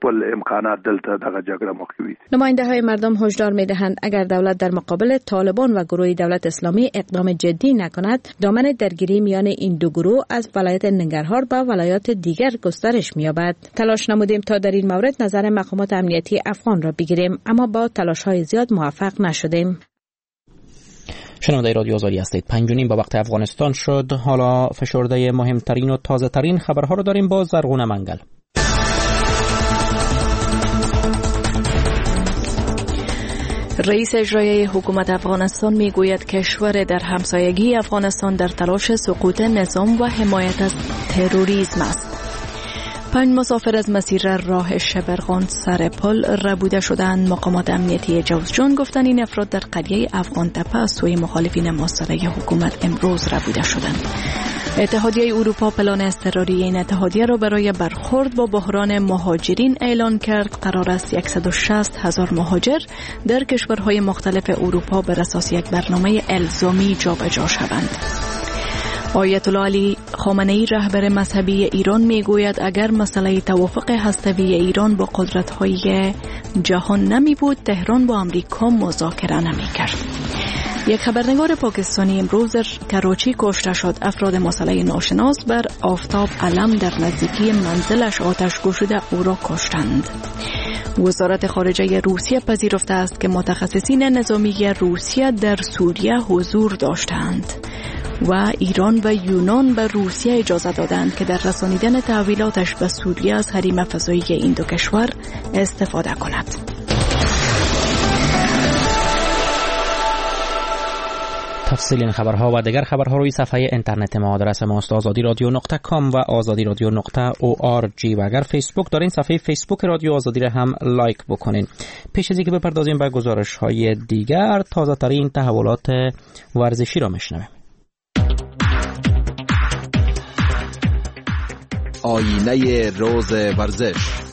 P: نماینده‌های مردم هشدار می‌دهند اگر دولت در مقابل طالبان و گروه دولت اسلامی اقدام جدی نکند دامن درگیری میان این دو گروه از ولایت ننگرهار به ولایات دیگر گسترش می‌یابد. تلاش نمودیم تا در این مورد نظر مقامات امنیتی افغان را بگیریم اما با تلاش‌های زیاد موفق نشدیم.
B: شنونده رادیو آزادی هستید. 5:30 با وقت افغانستان شد. حالا فشرده مهمترین و تازه ترین خبرها رو داریم با زرغون منگل.
D: رئیس اجرایی حکومت افغانستان میگوید کشور در همسایگی افغانستان در تلاش سقوط نظام و حمایت از تروریسم است. 5 مسافر از مسیر راه شبرغان سر پل ربوده شدند. مقامات امنیتی جوزجان گفتند این افراد در قریه افغان تپه از سوی مخالفین مسلح حکومت امروز ربوده شدند. اتحادیه اروپا پلان اضطراری این اتحادیه را برای برخورد با بحران مهاجرین اعلان کرد. قرار است 160,000 مهاجر در کشورهای مختلف اروپا بر اساس یک برنامه الزامی جابجا شوند. آیت الله علی خامنه‌ای رهبر مذهبی ایران میگوید اگر مسئله توافق هسته‌ای ایران با قدرت‌های جهان نمی بود تهران با آمریکا مذاکره نمی‌کرد. یک خبرنگار پاکستانی امروز در کراچی کشته شد. افراد مسلح ناشناس بر آفتاب علم در نزدیکی منزلش آتش گشوده او را کشتند. وزارت خارجه روسیه پذیرفته است که متخصصین نظامی روسیه در سوریه حضور داشتند و ایران و یونان به روسیه اجازه دادند که در رسانیدن تحویلاتش به سوریه از حریم فضایی این دو کشور استفاده کند.
B: تفصیل این خبرها و دیگر خبرها روی صفحه اینترنت ما آدرس ما است azadiradio.com و azadiradio.org و اگر فیسبوک دارین صفحه فیسبوک رادیو آزادی را هم لایک بکنین. پیش از اینکه بپردازیم به گزارش‌های دیگر تازه ترین تحولات ورزشی را میشنویم.
T: آینه روز ورزش.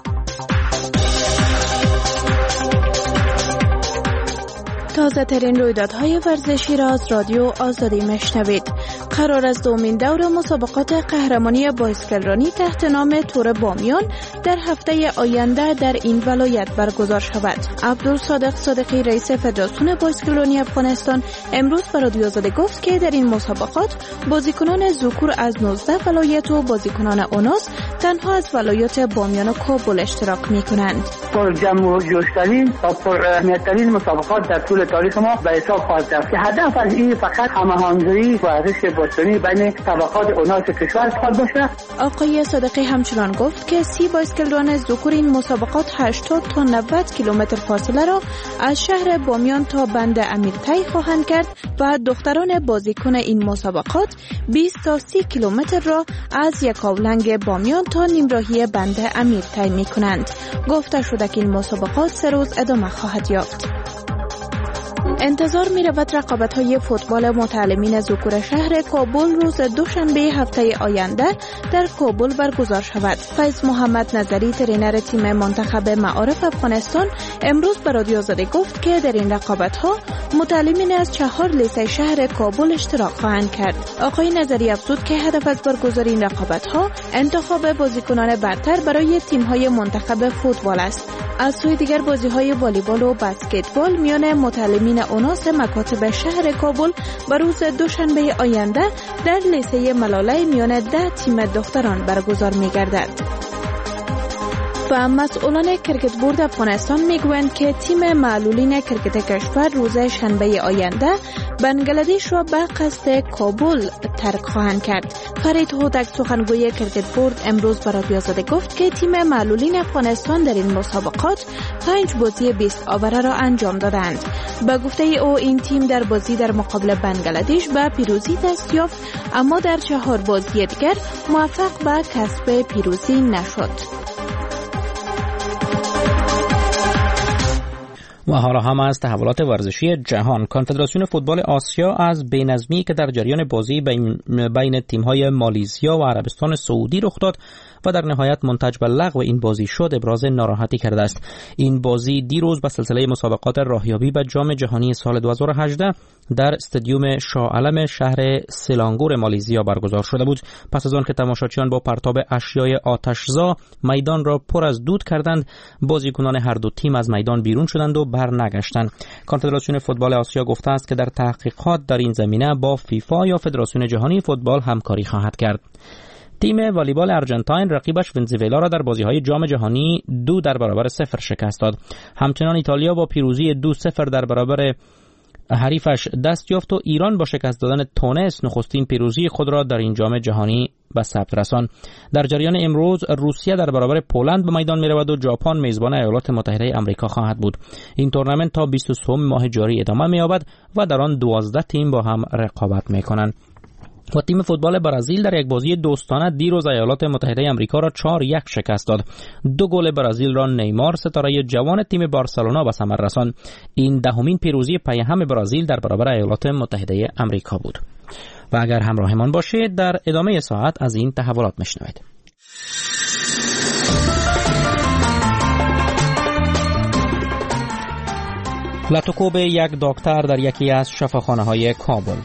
G: تازه ترین رویدادهای ورزشی را از رادیو آزادی میشنوید. قرار است دومین دور مسابقات قهرمانی بایسکلرانی تحت نام تور بامیان در هفته آینده در این ولایت برگزار شود. عبدالصادق صادقی رئیس فدراسیون بایسکلرانی افغانستان امروز به رادیو آزادی گفت که در این مسابقات بازیکنان ذکور از 19 ولایت و بازیکنان اناث تنها از ولایات بامیان و کابل اشتراک می‌کنند.
U: پر جمع و جوش‌ترین و پر اهمیت‌ترین مسابقات در طول تاریخ ما به حساب خواهد رفت که هدف از این فقط هماهنگی ورزش باستانی بین طبقات اناث کشور خواهد باشه.
G: آقای صادقی همچنان گفت که 30 بایسکلران ذکور این مسابقات 80 تا 90 کیلومتر فاصله را از شهر بامیان تا بند امیر طی خواهند کرد و دختران بازیکن این مسابقات 20 تا 30 کیلومتر را از یکاولنگ بامیان تا نیمراهی بند امیر طی می‌کنند. گفته شده که این مسابقات 3 روز ادامه خواهد یافت. انتظار می رود رقابت‌های فوتبال متعلمین ذکور شهر کابل روز دوشنبه هفته آینده در کابل برگزار شود. فیض محمد نظری ترینر تیم منتخب معارف افغانستان امروز به رادیو آزادی گفت که در این رقابت‌ها متعلمین از 4 لیسه شهر کابل اشتراک خواهند کرد. آقای نظری افزود که هدف از برگزاری این رقابت‌ها انتخاب بازیکنان برتر برای تیم‌های منتخب فوتبال است. از سوی دیگر بازی‌های والیبال و بسکتبال میان متعلمین اوناس مکاتب شهر کابل بر روز دوشنبه آینده در لیسه ملاله میان 10 تیم دختران برگزار می‌گردد. و مسئولان کرکت بورد افغانستان میگویند که تیم معلولین کرکت کشور روز شنبه آینده بنگلادش را به قصد کابل ترک خواهند کرد. فرید هودک سخنگوی کرکت بورد امروز به رادیو آزادی گفت که تیم معلولین افغانستان در این مسابقات 5 بازی 20 آوره را انجام دادند. به گفته او این تیم در بازی در مقابل بنگلادش به پیروزی دست یافت، اما در 4 بازی دیگر موفق به کسب پیروزی نشد.
B: و حالا هم از تحولات ورزشی جهان. کنفدراسیون فوتبال آسیا از بی‌نظمی که در جریان بازی بین تیم‌های مالزیا و عربستان سعودی رخ داد و در نهایت منتج به لغو این بازی شد ابراز ناراحتی کرده است. این بازی دیروز به سلسله مسابقات راهیابی به جام جهانی سال 2018 در استادیوم شاه عالم شهر سلانگور مالزیا برگزار شده بود. پس از آن که تماشاچیان با پرتاب اشیای آتشزا میدان را پر از دود کردند، بازیکنان هر دو تیم از میدان بیرون شدند و برنگشتند. کنفدراسیون فوتبال آسیا گفته است که در تحقیقات در این زمینه با فیفا یا فدراسیون جهانی فوتبال همکاری خواهد کرد. تیم والیبال ارجنتاین رقیبش ونزوئلا را در بازی‌های جام جهانی 2-0 شکست داد. همچنان ایتالیا با پیروزی 2-0 در برابر حریفش دست یافت و ایران با شکست دادن تونس نخستین پیروزی خود را در این جام جهانی به ثبت رساند. در جریان امروز روسیه در برابر پولند به میدان می‌رود و ژاپن میزبان ایالات متحده آمریکا خواهد بود. این تورنمنت تا 23 ماه جاری ادامه می‌یابد و در آن 12 تیم با هم رقابت می‌کنند. و تیم فوتبال برزیل در یک بازی دوستانه دیروز ایالات متحده آمریکا را 4-1 شکست داد. 2 گل برزیل را نیمار ستاره جوان تیم بارسلونا به ثمر رساند. این دهمین پیروزی پیهم برزیل در برابر ایالات متحده آمریکا بود. و اگر همراهمان باشید در ادامه ساعت از این تحولات میشنوید. لطوکوب یک دکتر در یکی از شفاخانه‌های کابل.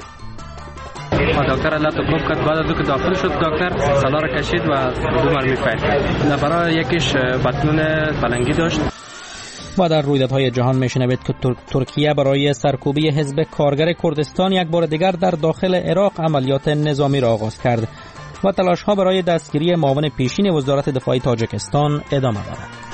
H: دکتر لطوکوب کرد. بعد از اینکه داخل شد دکتر سلا را کشید و 2 مرمی فیر. برای یکیش بطنون بلنگی داشت.
B: و در رویدادهای جهان میشنوید که ترکیه برای سرکوبی حزب کارگر کردستان یک بار دیگر در داخل عراق عملیات نظامی را آغاز کرد و تلاش‌ها برای دستگیری معاون پیشین وزارت دفاع تاجیکستان ادامه دارد.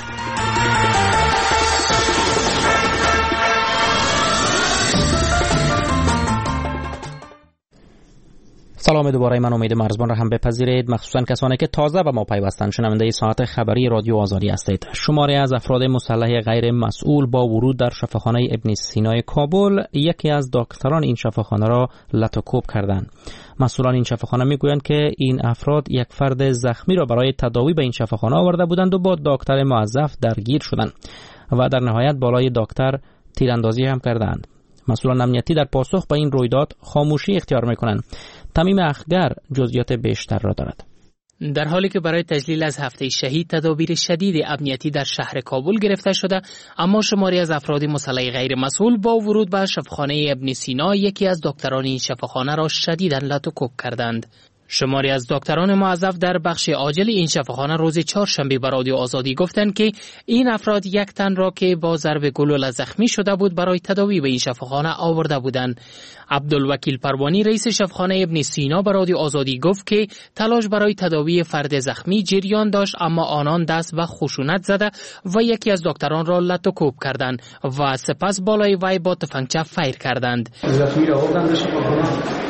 B: سلام دوباره، من امید مرزبان را هم بپذیرید، مخصوصا کسانی که تازه به ما پیوستند. شنونده ساعت خبری رادیو آزادی هستید. شماری از افراد مسلح غیر مسئول با ورود در شفاخانه ابن سینا کابل یکی از دکتران این شفاخانه را لطوکوب کردند. مسئولان این شفاخانه میگویند که این افراد یک فرد زخمی را برای تداوی به این شفاخانه آورده بودند و با دکتر موظف درگیر شدند و در نهایت بالای دکتر تیراندازی هم کردند. مسئولان امنیتی در پاسخ به این رویداد خاموشی اختیار میکنند. تمیم اخگر جزئیات بیشتر را دارد.
A: در حالی که برای تجلیل از هفته شهید تدابیر شدید امنیتی در شهر کابل گرفته شده، اما شماری از افراد مسلح غیر مسئول با ورود به شفاخانه ابن سینا یکی از دکتران این شفاخانه را شدیداً لطوکوب کردند. شماری از دکتران موظف در بخش عاجل این شفاخانه روز چهارشنبه به رادیو آزادی گفتند که این افراد یک تن را که با ضرب گلوله زخمی شده بود برای تداوی به این شفاخانه آورده بودند. عبدالوکیل پروانی رئیس شفاخانه ابن سینا به رادیو آزادی گفت که تلاش برای تداوی فرد زخمی جریان داشت، اما آنان دست به خشونت زده و یکی از دکتران را لطوکوب کردند و سپس بالای وی با تفنگچه فیر کردند.
V: زخمی را آوردند شفاخانه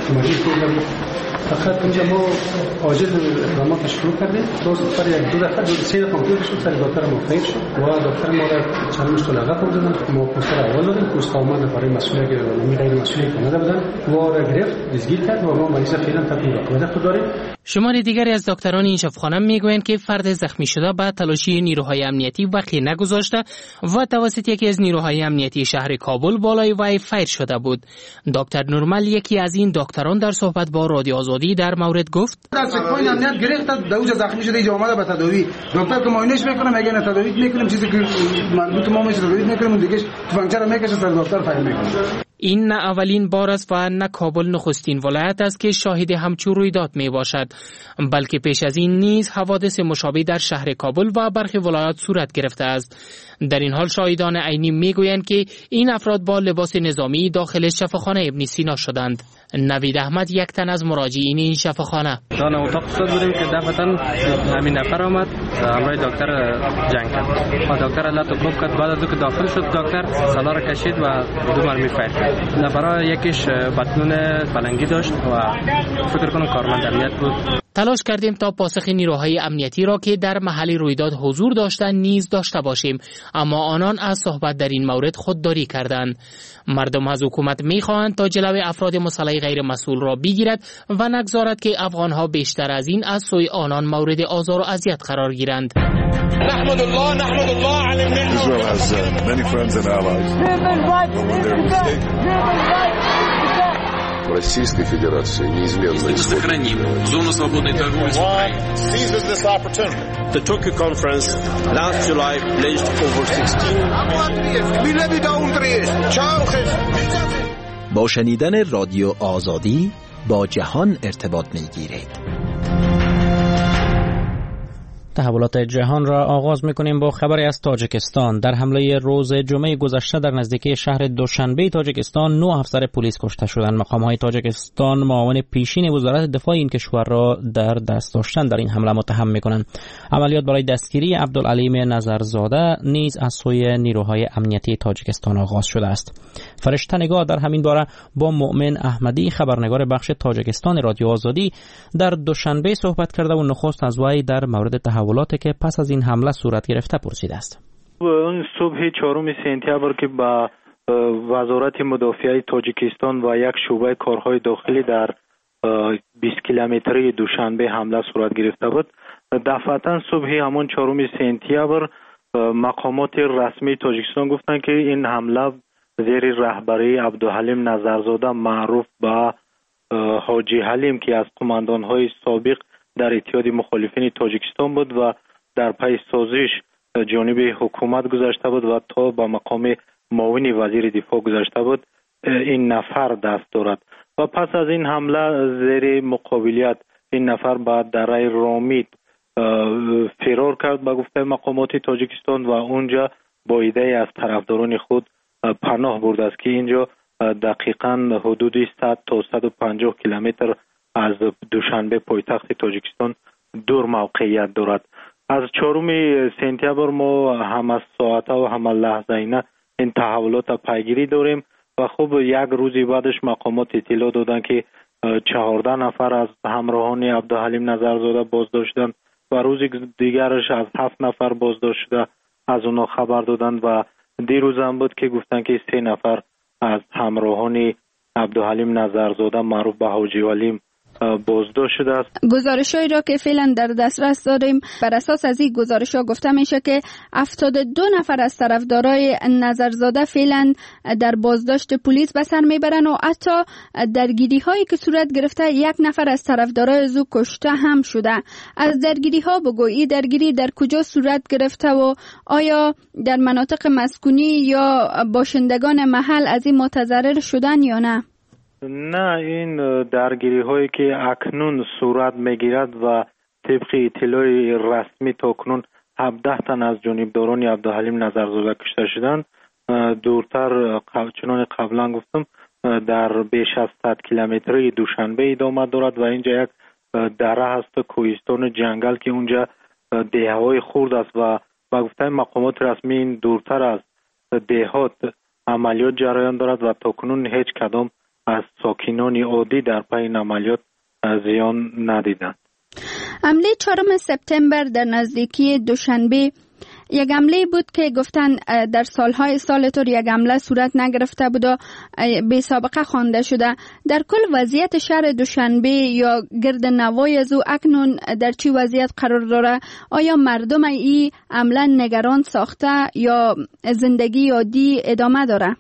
V: فقط اینجا ما عاجز اقدامات شروع کردیم. دوست برای 2 دفعه 3 دفعه ممکن شد سر دکتر ما فیر شد و دکتر ما را چند مشت لغت بودن. ما پوستر اول دادیم، پوست آمد برای مسئولیت گرفتن غیر مسئولیت کننده بودن و را گرفت دزگیر کرد و ما مریض فعلا تطبیق خود داریم.
A: شماری دیگری از دکتران این شفاخانه میگویند که فرد زخمی شده بعد تلاشی نیروهای امنیتی وقتی نگذاشته و توسط یکی از نیروهای امنیتی شهر کابل بالای وی فیر شده بود. دکتر نورمال یکی از این دکتران در صحبت با رادیو آزادی در مورد گفت
W: در چک‌پوینت امنیت گرفت، دوجا زخمی شده اینجا اومده به تداوی. دکتر که معاینش میکنه میگه نه تداوی میکنیم، چیزی که مربوط ما میشه تداوی میکنیم، اون دیگه تفنگچه رو میکشه سر دکتر فایل میکنه.
A: این نه اولین بار است و نه کابل نخستین ولایت است که شاهد همچون رویداد می باشد، بلکه پیش از این نیز حوادث مشابه در شهر کابل و برخی ولایات صورت گرفته است. در این حال شاهدان عینی می گویند که این افراد با لباس نظامی داخل شفاخانه ابن سینا شدند. نوید احمد یک تن از مراجعین این شفاخانه:
H: دان اتاق صد بودیم که دفعتاً همین نفر آمد همراه دکتر جنگ کرد و دکتر الله توقف کرد. بعد از اینکه داخل شد دکتر سلا را کشید و دو مرمی فایر کرد. نفرها یکیش بطنون پلنگی داشت و فکر کنم کارمند امنیت بود.
A: تلاش کردیم تا پاسخ نیروهای امنیتی را که در محل رویداد حضور داشتند نیز داشته باشیم، اما آنان از صحبت در این مورد خودداری کردند. مردم از حکومت می‌خواهند تا جلوی افراد مسلح غیر مسئول را بگیرد و نگذارد که افغان‌ها بیشتر از این از سوی آنان مورد آزار و اذیت قرار گیرند.
E: نحمد الله على النعمة. Israel has many friends and allies.
F: Российской Федерации неизменно
E: сохраним зону свободной торговли с Украиной. Seizes this opportunity.
I: The Tokyo conference last July pledged over 16.
T: با شنیدن رادیو آزادی با جهان ارتباط می‌گیرید.
B: تحولات جهان را آغاز می‌کنیم با خبری از تاجیکستان. در حمله روز جمعه گذشته در نزدیکی شهر دوشنبه تاجیکستان 9 افسر پلیس کشته شدند. مقام‌های تاجیکستان معاون پیشین وزارت دفاع این کشور را در دست داشتن در این حمله متهم می‌کنند. عملیات برای دستگیری عبدالعلیم نظرزاده نیز از سوی نیروهای امنیتی تاجیکستان آغاز شده است. فرشته نگاه در همین باره با مؤمن احمدی خبرنگار بخش تاجیکستان رادیو آزادی در دوشنبه صحبت کرده و نخست از وی در مورد تحولاتی که پس از این حمله صورت گرفته پرسیده است.
X: اون صبح 4 سپتامبر که با وزارت مدافعه تاجیکستان و یک شعبه کارهای داخلی در 20 کیلومتری دوشنبه حمله صورت گرفته بود. دفعتاً صبح همون 4 سپتامبر مقامات رسمی تاجیکستان گفتند که این حمله زیر رهبری عبدالحلیم نظرزاده معروف به حاجی حلیم که از قماندان‌های سابق در اتحاد مخالفین تاجیکستان بود و در پی سازش جانب حکومت گذاشته بود و تا به مقام معاون وزیر دفاع گذاشته بود، این نفر دست دارد. و پس از این حمله زیر مقابلیت این نفر به دره رامید فرار کرد به گفته مقامات تاجیکستان و اونجا با ایده از طرفداران خود پناه برده است که اینجا دقیقاً حدود 100 تا 150 کیلومتر از دوشنبه پایتخت تاجیکستان دور موقعیت دارد. از 4 سپتامبر ما هم از ساعته و هم لحظه اینا این تحولات پیگیری داریم و خب یک روزی بعدش مقامات اطلاع دادن که 14 نفر از همراهان عبدالحلیم نظرزاده بازداشت شدند و روز دیگرش از 7 نفر بازداشت شده از اونا خبر دادند و دیروز هم بود که گفتن که 3 نفر از همراهان عبدالحلیم نظرزاده معروف به حاجی حلیم بازداشت شده است.
Y: گزارش‌هایی را که فعلا در دسترس داریم بر اساس از این گزارش‌ها گفته میشه که 72 نفر از طرفدارای نظرزاده فعلا در بازداشت پلیس به سر میبرن و حتی درگیری‌هایی که صورت گرفته 1 نفر از طرفدارای زو کشته هم شده. از درگیری‌ها بگو، این درگیری در کجا صورت گرفته و آیا در مناطق مسکونی یا باشندگان محل از این متضرر شدن یا نه؟
X: نه، این درگیری هایی که اکنون صورت میگیرد و طبق اطلاع رسمی تا اکنون 17 تن از جانبداران عبدالحلیم نظرزاده کشته شدند. دورتر چنان قبلا گفتم در بیش از 100 کیلومتری دوشنبه ادامه دارد و اینجا یک دره هست، کوهستان جنگل که اونجا دههای خرد است و با گفته مقامات رسمی این دورتر از دهات عملیات جریان دارد و تا اکنون هیچ کدام از ساکنان عادی در پی این عملیات زیان ندیدند.
Y: حمله 4 سپتامبر در نزدیکی دوشنبه یک حمله بود که گفتن در سالهای سال طور یک حمله صورت نگرفته بود و بی سابقه خوانده شده. در کل وضعیت شهر دوشنبه یا گرد نوای از او اکنون در چی وضعیت قرار داره؟ آیا مردم این حمله نگران ساخته یا زندگی عادی ادامه داره؟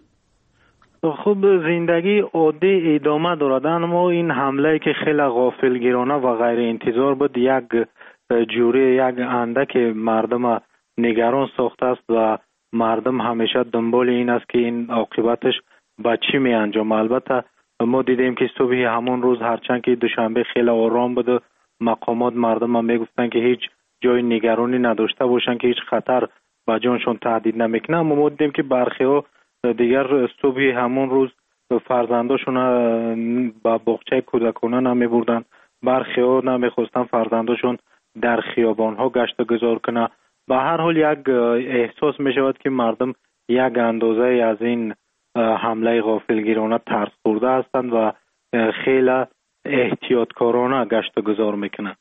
X: خب زندگی عادی ادامه دارد، اما این حمله که خیلی غافلگیرانه و غیر انتظار بود یک جوری یک اندک مردم نگران ساخته است و مردم همیشه دنبال این است که این عاقبتش با چی می انجام. البته ما دیدیم که صبح همون روز هرچند که دوشنبه خیلی آرام بود، مقامات مردم هم میگفتن که هیچ جای نگرانی نداشته باشن که هیچ خطر به جانشون تهدید نمیکنه، اما ما دیدیم که برخی ها دیگر صبح همون روز فرزنداشون با باغچه کودکانه نمیبردن، برخی ها نمیخواستن فرزنداشون در خیابان ها گشت و گذار کنه. به هر حال یک احساس می شود که مردم یک اندازه از این حمله غافلگیرانه ترس خورده هستند و خیلی احتیاطکارانه گشت و گذار میکنند.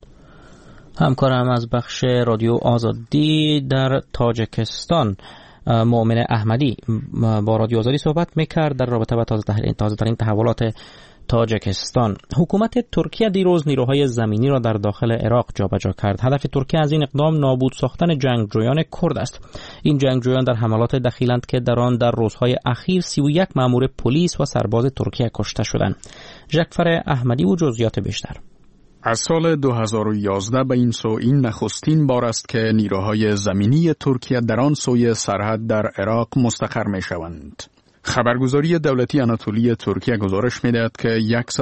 B: همکارم از بخش رادیو آزادی در تاجیکستان مؤمن احمدی با رادیو آزادی صحبت میکرد در رابطه با تازه ترین تحولات تاجیکستان. حکومت ترکیه دیروز نیروهای زمینی را در داخل عراق جابجا کرد. هدف ترکیه از این اقدام نابود ساختن جنگجویان کرد است. این جنگجویان در حملات دخیلند که در آن در روزهای اخیر 31 مأمور پلیس و سرباز ترکیه کشته شدند. جعفر احمدی و جزئیات بیشتر.
C: از سال 2011 به این سو این نخستین بار است که نیروهای زمینی ترکیه در آن سوی سرحد در عراق مستقر می شوند. خبرگزاری دولتی آناتولی ترکیه گزارش می دهد که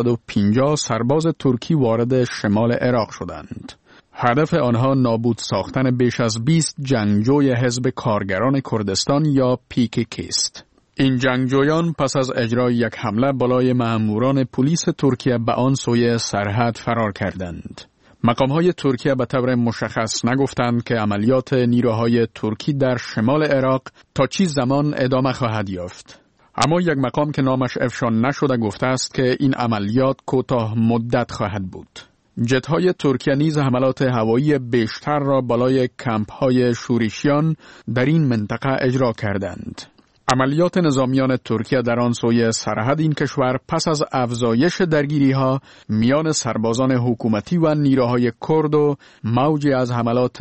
C: 150 سرباز ترکی وارد شمال عراق شدند. هدف آنها نابود ساختن بیش از 20 جنگجوی حزب کارگران کردستان یا PKK است. این جنگجویان پس از اجرای یک حمله بالای مأموران پلیس ترکیه به آن سوی سرحد فرار کردند. مقام‌های ترکیه به طور مشخص نگفتند که عملیات نیروهای ترکی در شمال عراق تا چه زمان ادامه خواهد یافت. اما یک مقام که نامش افشا نشده گفته است که این عملیات کوتاه مدت خواهد بود. جت‌های ترکیه نیز حملات هوایی بیشتر را بالای کمپ‌های شورشیان در این منطقه اجرا کردند. عملیات نظامیان ترکیه در آن سوی سرحد این کشور پس از افزایش درگیری‌ها میان سربازان حکومتی و نیروهای کرد و موجی از حملات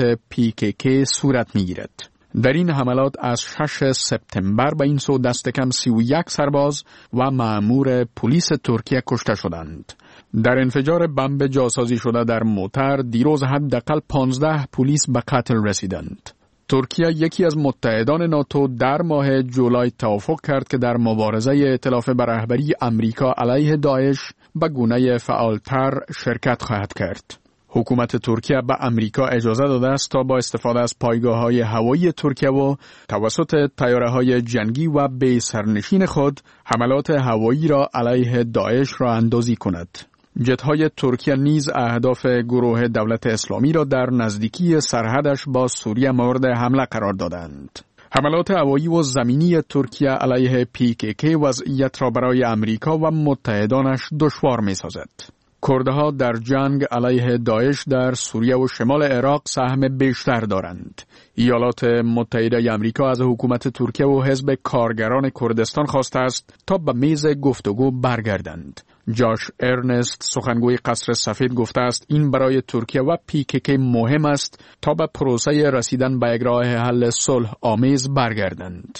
C: PKK صورت می‌گیرد. در این حملات از 6 سپتامبر به این سو دست کم 31 سرباز و مأمور پلیس ترکیه کشته شدند. در انفجار بمب جاسازی شده در موتر دیروز حداقل 15 پلیس به قتل رسیدند. ترکیه یکی از متحدان ناتو در ماه جولای توافق کرد که در مبارزه ائتلاف به رهبری امریکا علیه داعش به گونه فعالتر شرکت خواهد کرد. حکومت ترکیه به امریکا اجازه داده است تا با استفاده از پایگاه‌های هوایی ترکیه و توسط طیاره‌های جنگی و بی سرنشین خود حملات هوایی را علیه داعش را اندازی کند. جت‌های ترکیه نیز اهداف گروه دولت اسلامی را در نزدیکی سرحدش با سوریه مورد حمله قرار دادند. حملات هوایی و زمینی ترکیه علیه PKK وضعیت را برای امریکا و متحدانش دشوار می‌سازد. کردها در جنگ علیه داعش در سوریه و شمال عراق سهم بیشتر دارند. ایالات متحده امریکا از حکومت ترکیه و حزب کارگران کردستان خواسته است تا به میز گفتگو برگردند. جاش ارنست سخنگوی قصر سفید گفته است این برای ترکیه و PKK مهم است تا به پروسه رسیدن به یک راه حل صلح آمیز برگردند.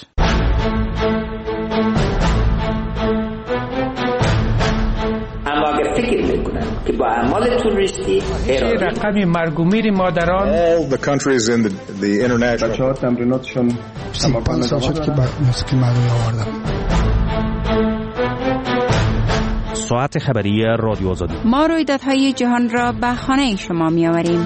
J: اما اگر فکر میکنن که با اعمال تروریستی
K: رقم مرگ و میر مادران
E: all the countries in the international
V: بچه‌ها تمریناتشون
L: 5 سال شد که موسیقی مردمی آوردم.
O: ساعت خبری رادیو آزادی.
M: ما رویدادهای جهان را به خانه شما می‌آوریم.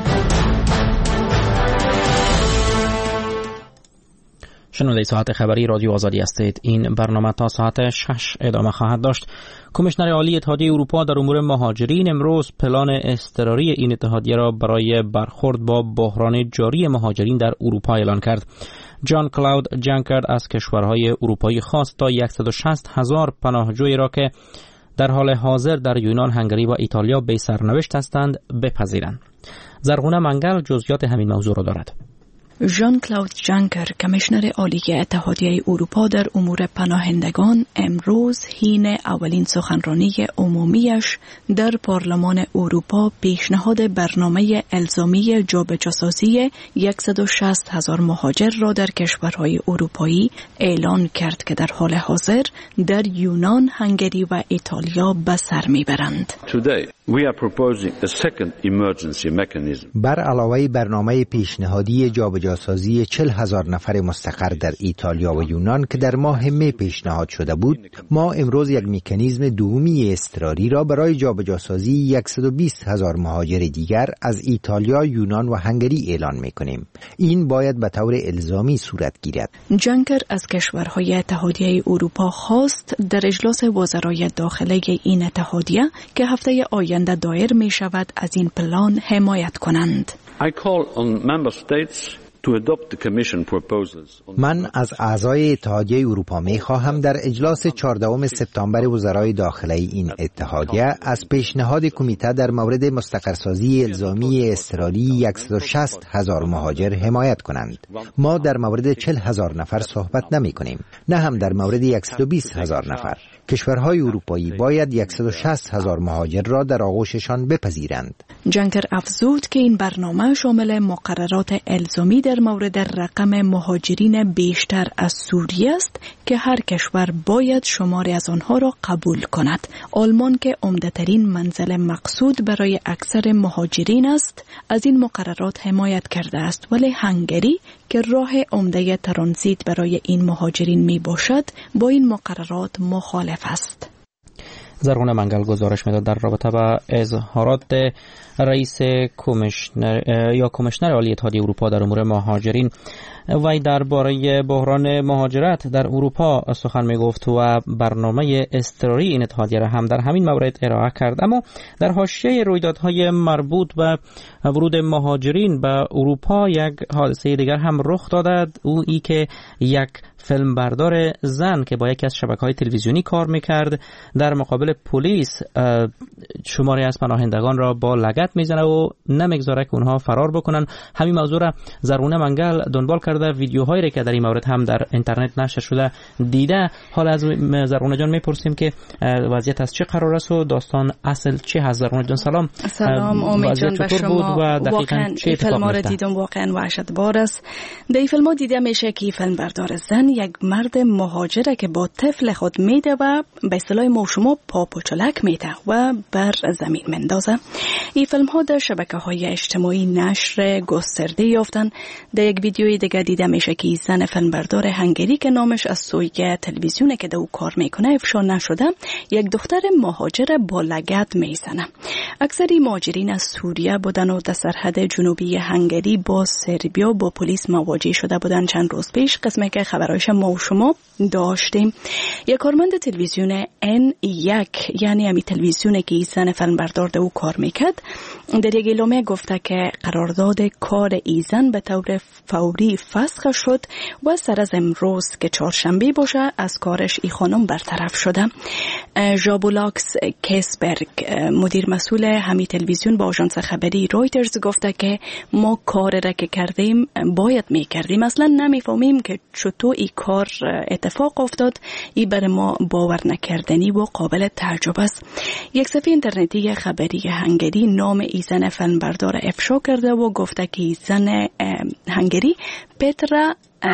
B: شنونده ساعت خبری رادیو آزادی هستید. این برنامه تا ساعت 6 ادامه خواهد داشت. کمیشنر عالی اتحادیه اروپا در امور مهاجرین امروز پلان اضطراری این اتحادیه را برای برخورد با بحران جاری مهاجرین در اروپا اعلان کرد. جان کلاود جانکر از کشورهای اروپایی خواست تا 160,000 پناهجویی را که در حال حاضر در یونان، هنگری و ایتالیا بی سرنوشت هستند بپذیرند. زرغونه منگل جزئیات همین موضوع را دارد.
D: ژان کلاود جانکر کمیشنر عالی اتحادیه اروپا در امور پناهندگان امروز حین اولین سخنرانی عمومیش در پارلمان اروپا پیشنهاد برنامه الزامی جابجاسازی 160,000 مهاجر را در کشورهای اروپایی اعلان کرد که در حال حاضر در یونان، هنگری و ایتالیا به سر میبرند.
N: بر علاوه برنامه پیشنهادی جابجاسازی 40,000 نفر مستقر در ایتالیا و یونان که در ماه می پیشنهاد شده بود، ما امروز یک مکانیزم دومی اضطراری را برای جابجاسازی 120,000 مهاجر دیگر از ایتالیا، یونان و هنگری اعلان می‌کنیم. این باید به طور الزامی صورت گیرد.
D: جانکر از کشورهای اتحادیه اروپا خواست در اجلاس وزرای داخله این اتحادیه که هفته آینده دایر می شود از این پلان حمایت کنند.
N: من از اعضای اتحادیه اروپا می خواهم در اجلاس 14 سپتامبر وزرای داخله این اتحادیه از پیشنهاد کمیته در مورد مستقرسازی الزامی اضطراری 160,000 مهاجر حمایت کنند. ما در مورد 40,000 نفر صحبت نمی کنیم، نه هم در مورد 120,000 نفر. کشورهای اروپایی باید 160,000 مهاجر را در آغوششان بپذیرند.
D: جانکر افزود که این برنامه شامل مقررات الزامی در مورد رقم مهاجرین بیشتر از سوریه است که هر کشور باید شماری از آنها را قبول کند. آلمان که عمده‌ترین منزل مقصود برای اکثر مهاجرین است، از این مقررات حمایت کرده است، ولی هنگری که راه عمده ترانزیت برای این مهاجرین می باشد، با این مقررات مخالف است.
B: زرغونه منگل گزارش میداد در رابطه با اظهارات رئیس کمیشنر عالی اتحادیه اروپا در امور مهاجرین. وی درباره بحران مهاجرت در اروپا سخن میگفت و برنامه اضطراری این اتحادیه را هم در همین مورد ارائه کرد. اما در حاشیه رویدادهای مربوط به ورود مهاجرین به اروپا یک حادثه دیگر هم رخ داده، او ای که یک فیلمبردار زن که با یکی از شبکه‌های تلویزیونی کار میکرد در مقابل پلیس شماری از پناهندگان را با لگد میزنه و نمیگذاره که اونها فرار بکنن. همین موضوع را زرغونه منگل دنبال کرده، ویدیوهایی را که در این مورد هم در اینترنت نشر شده دیده. حالا از زرغونه جان میپرسیم که وضعیت از چه قرار است و داستان اصل چه هست. زرغونه جان سلام.
D: سلام امید جان به شما. واقعا این فیلم را دیدم، واقعا وحشتناک است. در این فیلم دیده میشه که فیلمبردار زن یک مرد مهاجره که با طفل خود میده و به اصطلاح ما شما پاپوچلک میده و بر زمین مندازه. این فیلم ها در شبکه‌های اجتماعی نشر گسترده یافتن. در یک ویدیوی دیگه دیده میشه که زن فیلمبردار هنگری که نامش از سوی تلویزیونه که در او کار میکنه افشا نشده، یک دختر مهاجر با لگد میزنه. اکثری مهاجرین از سوریه بودن و در سرحد جنوبی هنگری با سربیا با پلیس مواجه شده بودن. چند روز پیش قسمه که خبرایش ما و شما داشتیم، یک کارمند تلویزیون N1 یعنی همی تلویزیونه که زن فیلمبردار در او کار میکرد در یک اعلامیه گفته که قرارداد کار ایزن به طور فوری فسخ شد و سر از امروز که چهارشنبه باشه از کارش ای خانم برطرف شده. ژابولاکس کیسبرگ مدیر مسئول همی تلویزیون با آژانس خبری رویترز گفته که ما کار را که کردیم باید میکردیم، اصلا نمیفهمیم که چطور این کار اتفاق افتاد. این برای ما باور نکردنی و قابل تعجب است. یک صفحه اینترنتی خبری هنگری نام زن فیلمبردار افشا کرده و گفته که زن هنگری پترا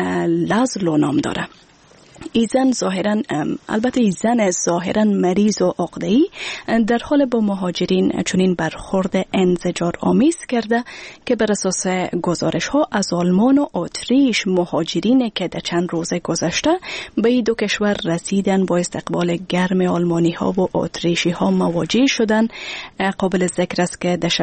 D: لازلو نام داره. ایزن ظاهرا البته ایزن ظاهرا مریض و عقده‌ای در حال با مهاجرین چنین برخورد انزجار آمیز کرده که بر اساس گزارش ها از آلمان و اتریش مهاجرین که در چند روز گذشته به این دو کشور رسیدن با استقبال گرم آلمانی ها و اتریشی ها مواجه شدن. قابل ذکر است که در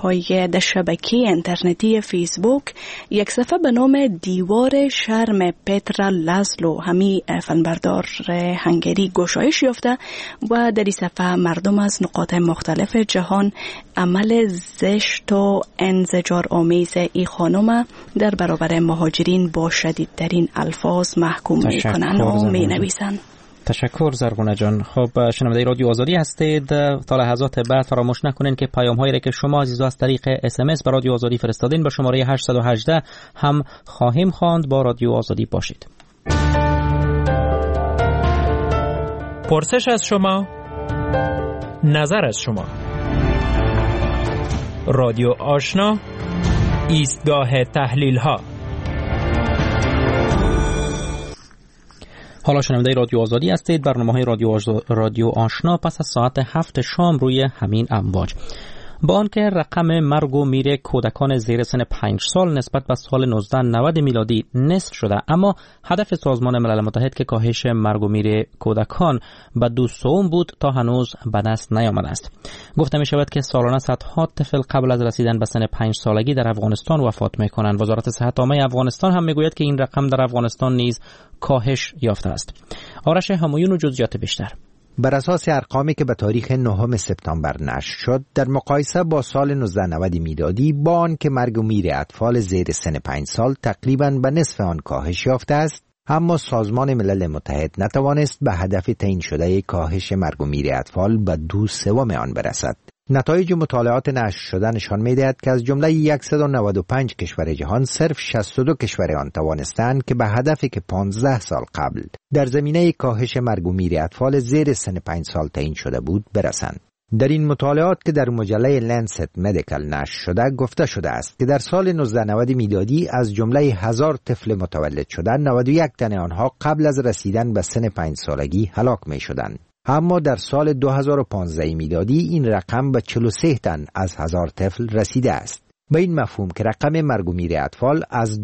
D: شبکه اینترنتی فیسبوک یک صفحه به نام دیوار شرم پترا لازلو همی فیلمبردار هنگری گشایش یافته و در این صفحه مردم از نقاط مختلف جهان عمل زشت و انزجار آمیز این خانم در برابر مهاجرین با شدیدترین الفاظ محکوم میکنن و مینویسن.
B: تشکر زرغونه جان. خب شنونده رادیو آزادی هستید. تا لحظات بعد فراموش نکنین که پیام هایی را که شما عزیزان از طریق SMS به رادیو آزادی فرستادین به شماره 818 هم خواهیم خواند. با رادیو آزادی باشید.
A: پرسش از شما، نظر از شما. رادیو آشنا، ایستگاه تحلیل ها.
B: حالا شنونده رادیو آزادی هستید. برنامه‌های رادیو آشنا پس از ساعت 7 شام روی همین امواج. با آنکه رقم مرگ و میر کودکان زیر سن 5 سال نسبت به سال 1990 میلادی نصف شده، اما هدف سازمان ملل متحد که کاهش مرگ و میر کودکان به 2% بود تا هنوز به دست نیامده است. گفته می شود که سالانه صدها طفل قبل از رسیدن به سن 5 سالگی در افغانستان وفات می کنند. وزارت صحت عامه افغانستان هم می گوید که این رقم در افغانستان نیز کاهش یافته است. آرش همایون و جزئیات بیشتر.
N: بر اساس ارقامی که به تاریخ 9 سپتامبر نشر شد، در مقایسه با سال 1990 میلادی با آنکه مرگ و میر اطفال زیر سن 5 سال تقریباً به نصف آن کاهش یافته است، اما سازمان ملل متحد نتوانست به هدف تعیین شده کاهش مرگ و میر اطفال به 2/3 آن برسد. نتایج مطالعات نشر شده نشان می‌دهد که از جمله 195 کشور جهان صرف 62 کشور آن توانستند که به هدفی که 15 سال قبل در زمینه کاهش مرگ و میر اطفال زیر سن 5 سال تعیین شده بود برسند. در این مطالعات که در مجله لنست مدیکال نشر شده گفته شده است که در سال 1990 میلادی از جمله 1000 طفل متولد شده 91 تن آنها قبل از رسیدن به سن 5 سالگی هلاک می‌شدند. اما در سال 2015 میلادی این رقم به 43 تن از 1000 طفل رسیده است. به این مفهوم که رقم مرگ و میر اطفال از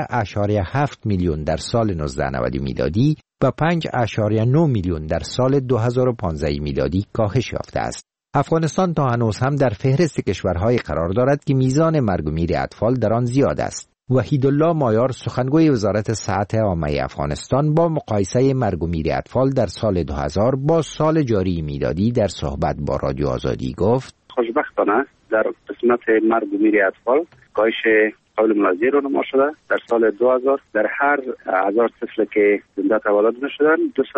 N: 12.7 میلیون در سال 1990 میلادی به 5.9 میلیون در سال 2015 میلادی کاهش یافته است. افغانستان تا هنوز هم در فهرست کشورهای قرار دارد که میزان مرگ و میر اطفال در آن زیاد است. وحیدالله مایار سخنگوی وزارت صحت عامه افغانستان با مقایسه مرگ و میر اطفال در سال 2000 با سال جاری میلادی در صحبت با رادیو آزادی گفت:
P: خوشبختانه در قسمت مرگ و میر اطفال کاهش قابل ملاحظه رونما شده. در سال 2000 در هر 1000 طفل که زنده تولد نشدن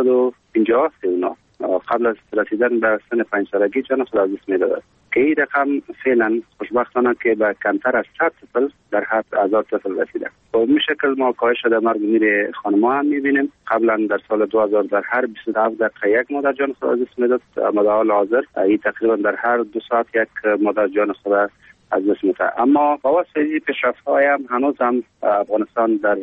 P: 250 اونا قبل از رسیدن به سن 5 سالگی جان خود از دست می‌دادند که این رقم فعلا خوشبختانه که به کمتر از 100 طفل در هر 1000 طفل رسیده. به این شکل ما کاهش در مرگ و میر خانم‌ها هم می‌بینیم. قبلا در سال 2000 در هر 27 دقیقه یک مادر جان خود از دست می‌داد، اما در حال حاضر این تقریبا در هر 2 ساعت یک مادر جان خود از دست می‌دهد. اما با واسطه این پیشرفت‌های هم هنوز هم افغانستان در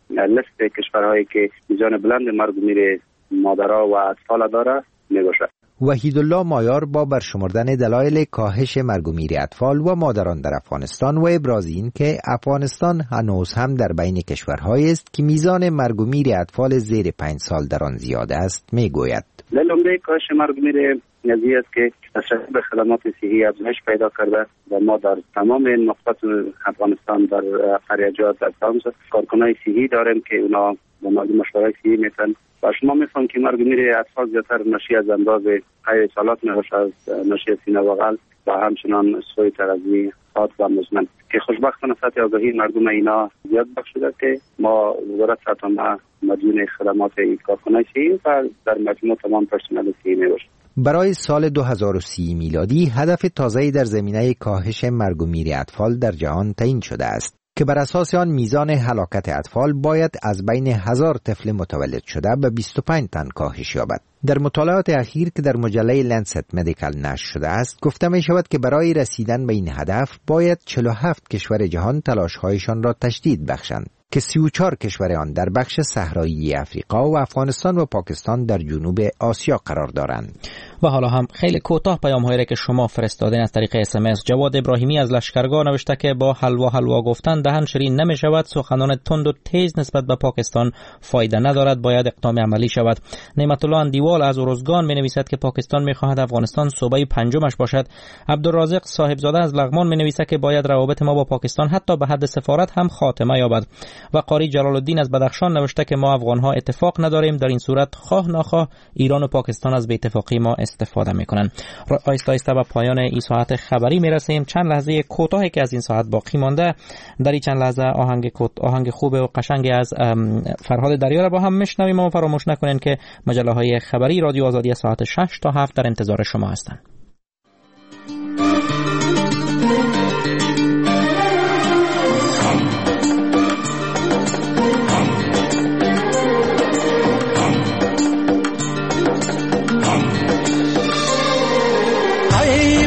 P: لیست کشورهایی که میزان بلند مرگ و میر مادرها و اطفال داره میباشد.
N: وحیدالله مایار با برشمردن دلایل کاهش مرگ و میر اطفال و مادران در افغانستان و ابراز این که افغانستان هنوز هم در بین کشورهایی است که میزان مرگ و میر اطفال زیر 5 سال در آن زیاد است میگوید:
P: دلیل عمده کاهش مرگ و میر قضیه است که تشبیه به خدمات صحی افزایش پیدا کرده و ما در تمام نقاط افغانستان در قریه‌جات در تمام کارکنای صحی داریم که اونا با مردم مشورت صحی میتن و شما میفهمید که مرگ و میر اطفال زیادتر ناشی از امراض حیاتیات میباشه، از ناشی از سینه و قلب و همچنان سوء تغذیه خاص و مزمن که خوشبختانه سطح آگاهی مردم اینا زیاد بخشیده که ما وزارت صحت عامه مدیون خدمات کارکنای صحی و در مجموع تمام پرسنل صحی میباشه.
N: برای سال 2030 میلادی هدف تازه‌ای در زمینه کاهش مرگ و میر اطفال در جهان تعیین شده است که بر اساس آن میزان هلاکت اطفال باید از بین 1000 طفل متولد شده به 25 تن کاهش یابد. در مطالعات اخیر که در مجله لنست مدیکال نشر شده است گفته می شود که برای رسیدن به این هدف باید 47 کشور جهان تلاش‌هایشان را تشدید بخشند که 34 کشور آن در بخش صحرایی افریقا و افغانستان و پاکستان در جنوب آسیا قرار دارند.
B: و حالا هم خیلی کوتاه پیام‌هایی را که شما فرستادین از طریق SMS. جواد ابراهیمی از لشکرگاه نوشته که با حلوا گفتن دهن شیرین نمی‌شود، سخنان تند و تیز نسبت به پاکستان فایده ندارد، باید اقدام عملی شود. نعمت الله اندیوال از ارزگان می‌نویسد که پاکستان می‌خواهد افغانستان صوبه پنجمش باشد. عبدالرازق صاحبزاده از لغمان می‌نویسد که باید روابط ما با پاکستان حتی به حد سفارت هم خاتمه یابد. و قاری جلال الدین از بدخشان نوشته که ما افغان‌ها اتفاق نداریم، در این صورت خواه ناخواه ایران و پاکستان از بی‌اتفاقی ما استفاده میکنن. آیسته آیسته به پایان این ساعت خبری میرسیم. چند لحظه کوتاهی که از این ساعت باقی مانده، در این چند لحظه آهنگ خوب و قشنگی از فرهاد دریا را با هم میشنویم و فراموش نکنین که مجله های خبری رادیو آزادی ساعت 6 تا 7 در انتظار شما هستند.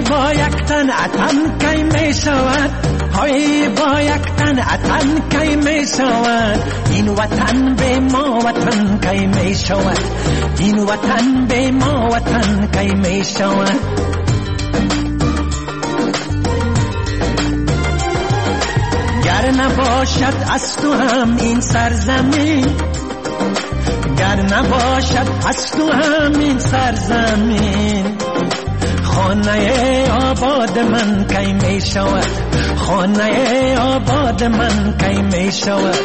G: با یک تن اتن کی می شود های با یک تن اتن کی می شود این وطن به ما وطن کی می شود این وطن به ما وطن کی می شود گر نباشد از تو هم این سرزمین گر نباشد از تو هم این سرزمین خانه آباد من کی می شود خانه آباد من کی می شود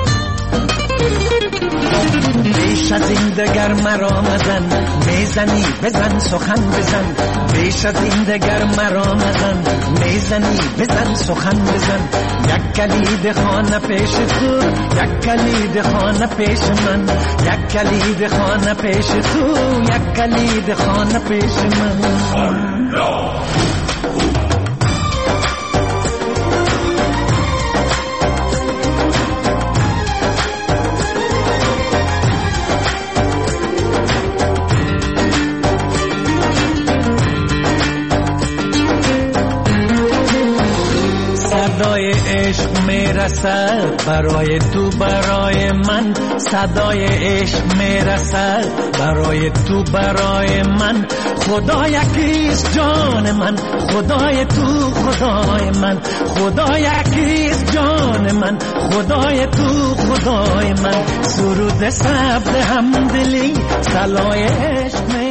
G: بیش از این دگر مرا مزن میزنی بزن سخن بزن بیش از این دگر مرا مزن میزنی بزن سخن بزن یک کلید خانه پیش تو یک کلید خانه پیش من یک کلید خانه پیش تو یک کلید خانه پیش من صدای عشق میرسد برای تو برای من صدای عشق میرسد برای تو برای من خدا یکیست جان من خدای تو خدای من خدا یکیست جان من خدای تو خدای من سرود صبر همدلی صلای عشق